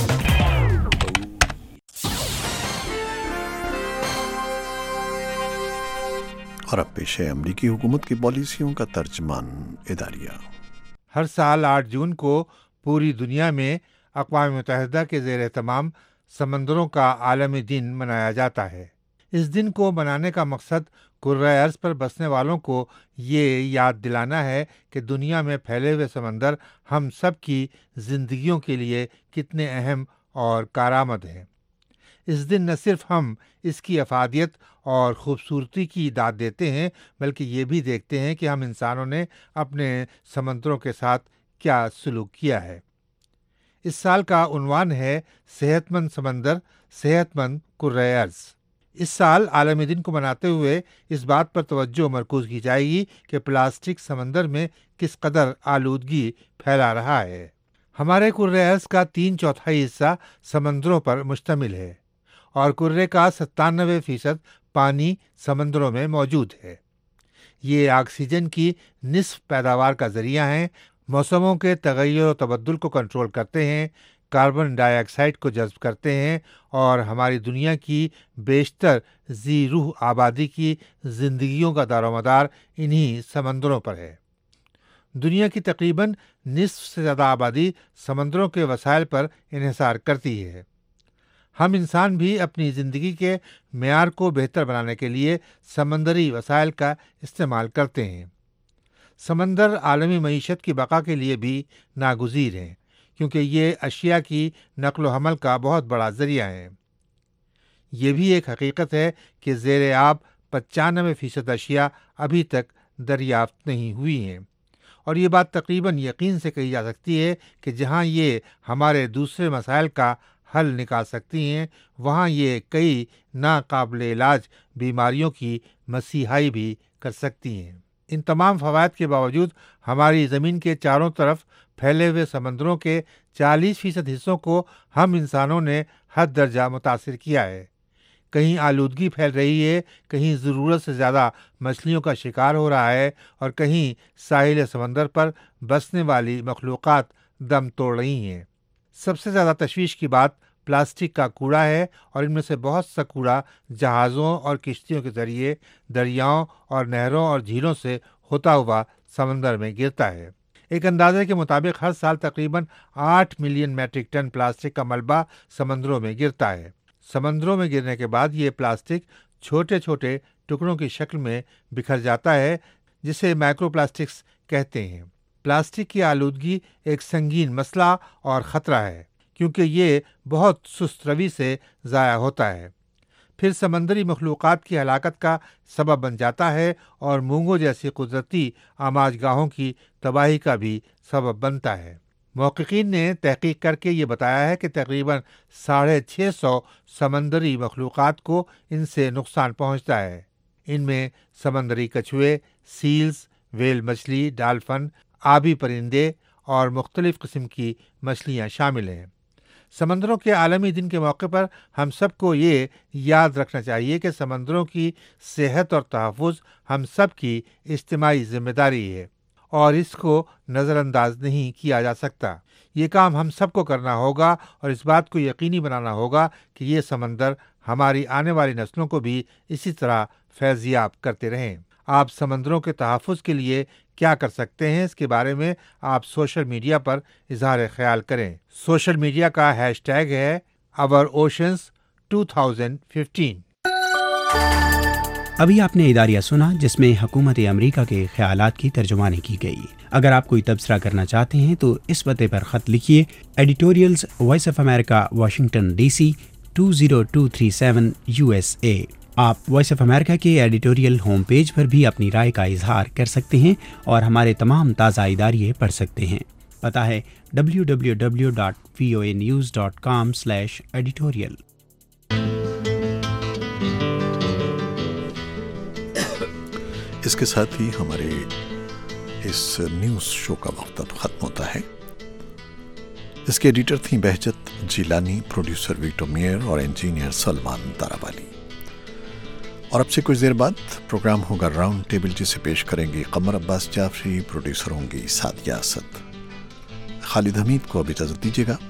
और अब पेश है अमरीकी हुकूमत की पॉलिसियों का तर्जमान इदारिया। हर साल 8 जून को पूरी दुनिया में अक़वाम मुत्तहिदा के ज़ेर एहतमाम समंदरों का आलमी दिन मनाया जाता है। इस दिन को मनाने का मकसद कुर्रा अर्ज़ पर बसने वालों को ये याद दिलाना है कि दुनिया में फैले हुए समंदर हम सब की ज़िंदगियों के लिए कितने अहम और कारआमद हैं। इस दिन न सिर्फ हम इसकी अफादियत और ख़ूबसूरती की दाद देते हैं, बल्कि ये भी देखते हैं कि हम इंसानों ने अपने समंदरों के साथ क्या सलूक किया है। इस साल का उन्वान है सेहतमंद समंदर, सेहतमंद कुर्रे अर्ज़। इस साल आलमी दिन को मनाते हुए इस बात पर तवज्जो मरकूज़ की जाएगी कि प्लास्टिक समंदर में किस कदर आलूदगी फैला रहा है। हमारे कुर्रे अर्ज़ का 3/4 हिस्सा समंदरों पर मुश्तमिल है और कुर्रे का 97% पानी समंदरों में मौजूद है। ये ऑक्सीजन की निस्फ पैदावार का ज़रिया हैं, मौसमों के तग़य्युर और तबद्दुल को कंट्रोल करते हैं, कार्बन डाइऑक्साइड को जज़्ब करते हैं और हमारी दुनिया की बेशतर ज़ी रूह आबादी की ज़िंदगियों का दारोमदार इन्हीं समंदरों पर है। दुनिया की तकरीबन निस्फ से ज़्यादा आबादी समंदरों के वसाइल पर इन्हिसार करती है। हम इंसान भी अपनी ज़िंदगी के मेयार को बेहतर बनाने के लिए समंदरी वसाइल का इस्तेमाल करते हैं। समंदर आलमी मईशत की बका के लिए भी नागुज़ीर हैं, क्योंकि ये अशिया की नक़्ल व हमल का बहुत बड़ा ज़रिया है। ये भी एक हकीकत है कि ज़ेर आब 95% अशिया अभी तक दरियाफ्त नहीं हुई हैं, और ये बात तकरीबन यकीन से कही जा सकती है कि जहाँ ये हमारे दूसरे मसाइल का हल निकाल सकती हैं, वहाँ ये कई नाकाबिल इलाज बीमारियों की मसीहाई भी कर सकती हैं। इन तमाम फ़वाइद के बावजूद हमारी ज़मीन के चारों तरफ फैले हुए समंदरों के 40% हिस्सों को हम इंसानों ने हद दर्जा मुतासिर किया है। कहीं आलूदगी फैल रही है, कहीं ज़रूरत से ज़्यादा मछलियों का शिकार हो रहा है और कहीं साहिल समंदर पर बसने वाली मखलूक़ात दम तोड़ रही हैं। सबसे ज़्यादा तशवीश की बात प्लास्टिक का कूड़ा है, और इनमें से बहुत सा कूड़ा जहाज़ों और किश्तियों के ज़रिए दरियाओं और नहरों और झीलों से होता हुआ समंदर में गिरता है। एक अंदाजे के मुताबिक हर साल तकरीबन 8 मिलियन मैट्रिक टन प्लास्टिक का मलबा समंदरों में गिरता है। समंदरों में गिरने के बाद ये प्लास्टिक छोटे छोटे टुकड़ों की शक्ल में बिखर जाता है, जिसे माइक्रोप्लास्टिक्स कहते हैं। प्लास्टिक की आलूदगी एक संगीन मसला और ख़तरा है, क्योंकि ये बहुत सुस्त रवी से ज़ाया होता है, फिर समंदरी मखलूक़ात की हलाकत का सबब बन जाता है और मूंगों जैसी कुदरती आमाजगाहों की तबाही का भी सबब बनता है। महक़क़ीन ने तहक़ीक़ करके ये बताया है कि तकरीबन 650 समंदरी मखलूक़ात को इनसे नुकसान पहुँचता है। इनमें समंदरी कछुए, सील्स, वेल मछली, डाल्फन, आबी परिंदे और मुख्तलिफ़ किस्म की मछलियाँ शामिल हैं। समंदरों के आलमी दिन के मौके पर हम सबको ये याद रखना चाहिए कि समंदरों की सेहत और तहफ़्फ़ुज़ हम सब की इज्तिमाई ज़िम्मेदारी है और इसको नज़रअंदाज नहीं किया जा सकता। ये काम हम सबको करना होगा और इस बात को यकीनी बनाना होगा कि ये समंदर हमारी आने वाली नस्लों को भी इसी तरह फैज़याब करते रहें। आप समंदरों के तहफ़्फ़ुज़ के लिए क्या कर सकते हैं, इसके बारे में आप सोशल मीडिया पर इज़हार ख़याल करें। सोशल मीडिया का हैशटैग है OurOceans2015। अभी आपने इदारिया सुना, जिसमें हुकूमत अमरीका के ख़यालात की तर्जुमानी की गई। अगर आप कोई तबसरा करना चाहते हैं तो इस पते पर ख़त लिखिए, editorials, voice of America, Washington DC 20237 USA। आप वॉइस ऑफ अमेरिका के एडिटोरियल होम पेज पर भी अपनी राय का इजहार कर सकते हैं और हमारे तमाम ताज़ा इदारिये पढ़ सकते हैं। पता है www.voanews.com/editorial। اس کے ساتھ ہی ہمارے اس نیوز شو کا وقت اب ختم ہوتا ہے. اس کے ایڈیٹر تھیں Bahjat Jilani, producer Vito Mayer اور انجینئر سلمان تاراوالی. اور اب سے کچھ دیر بعد پروگرام ہوگا راؤنڈ ٹیبل، جسے پیش کریں گے قمر عباس جعفری، پروڈیوسر ہوں گی سعدیہ اسد. خالد حمید کو اب اجازت دیجیے گا.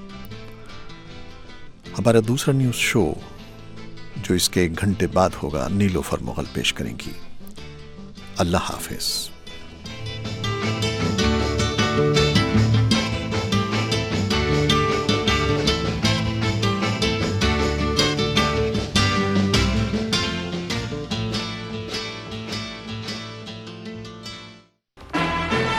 ہمارا دوسرا نیوز شو جو اس کے 1 گھنٹے بعد ہوگا نیلوفر مغل پیش کریں گی. اللہ حافظ.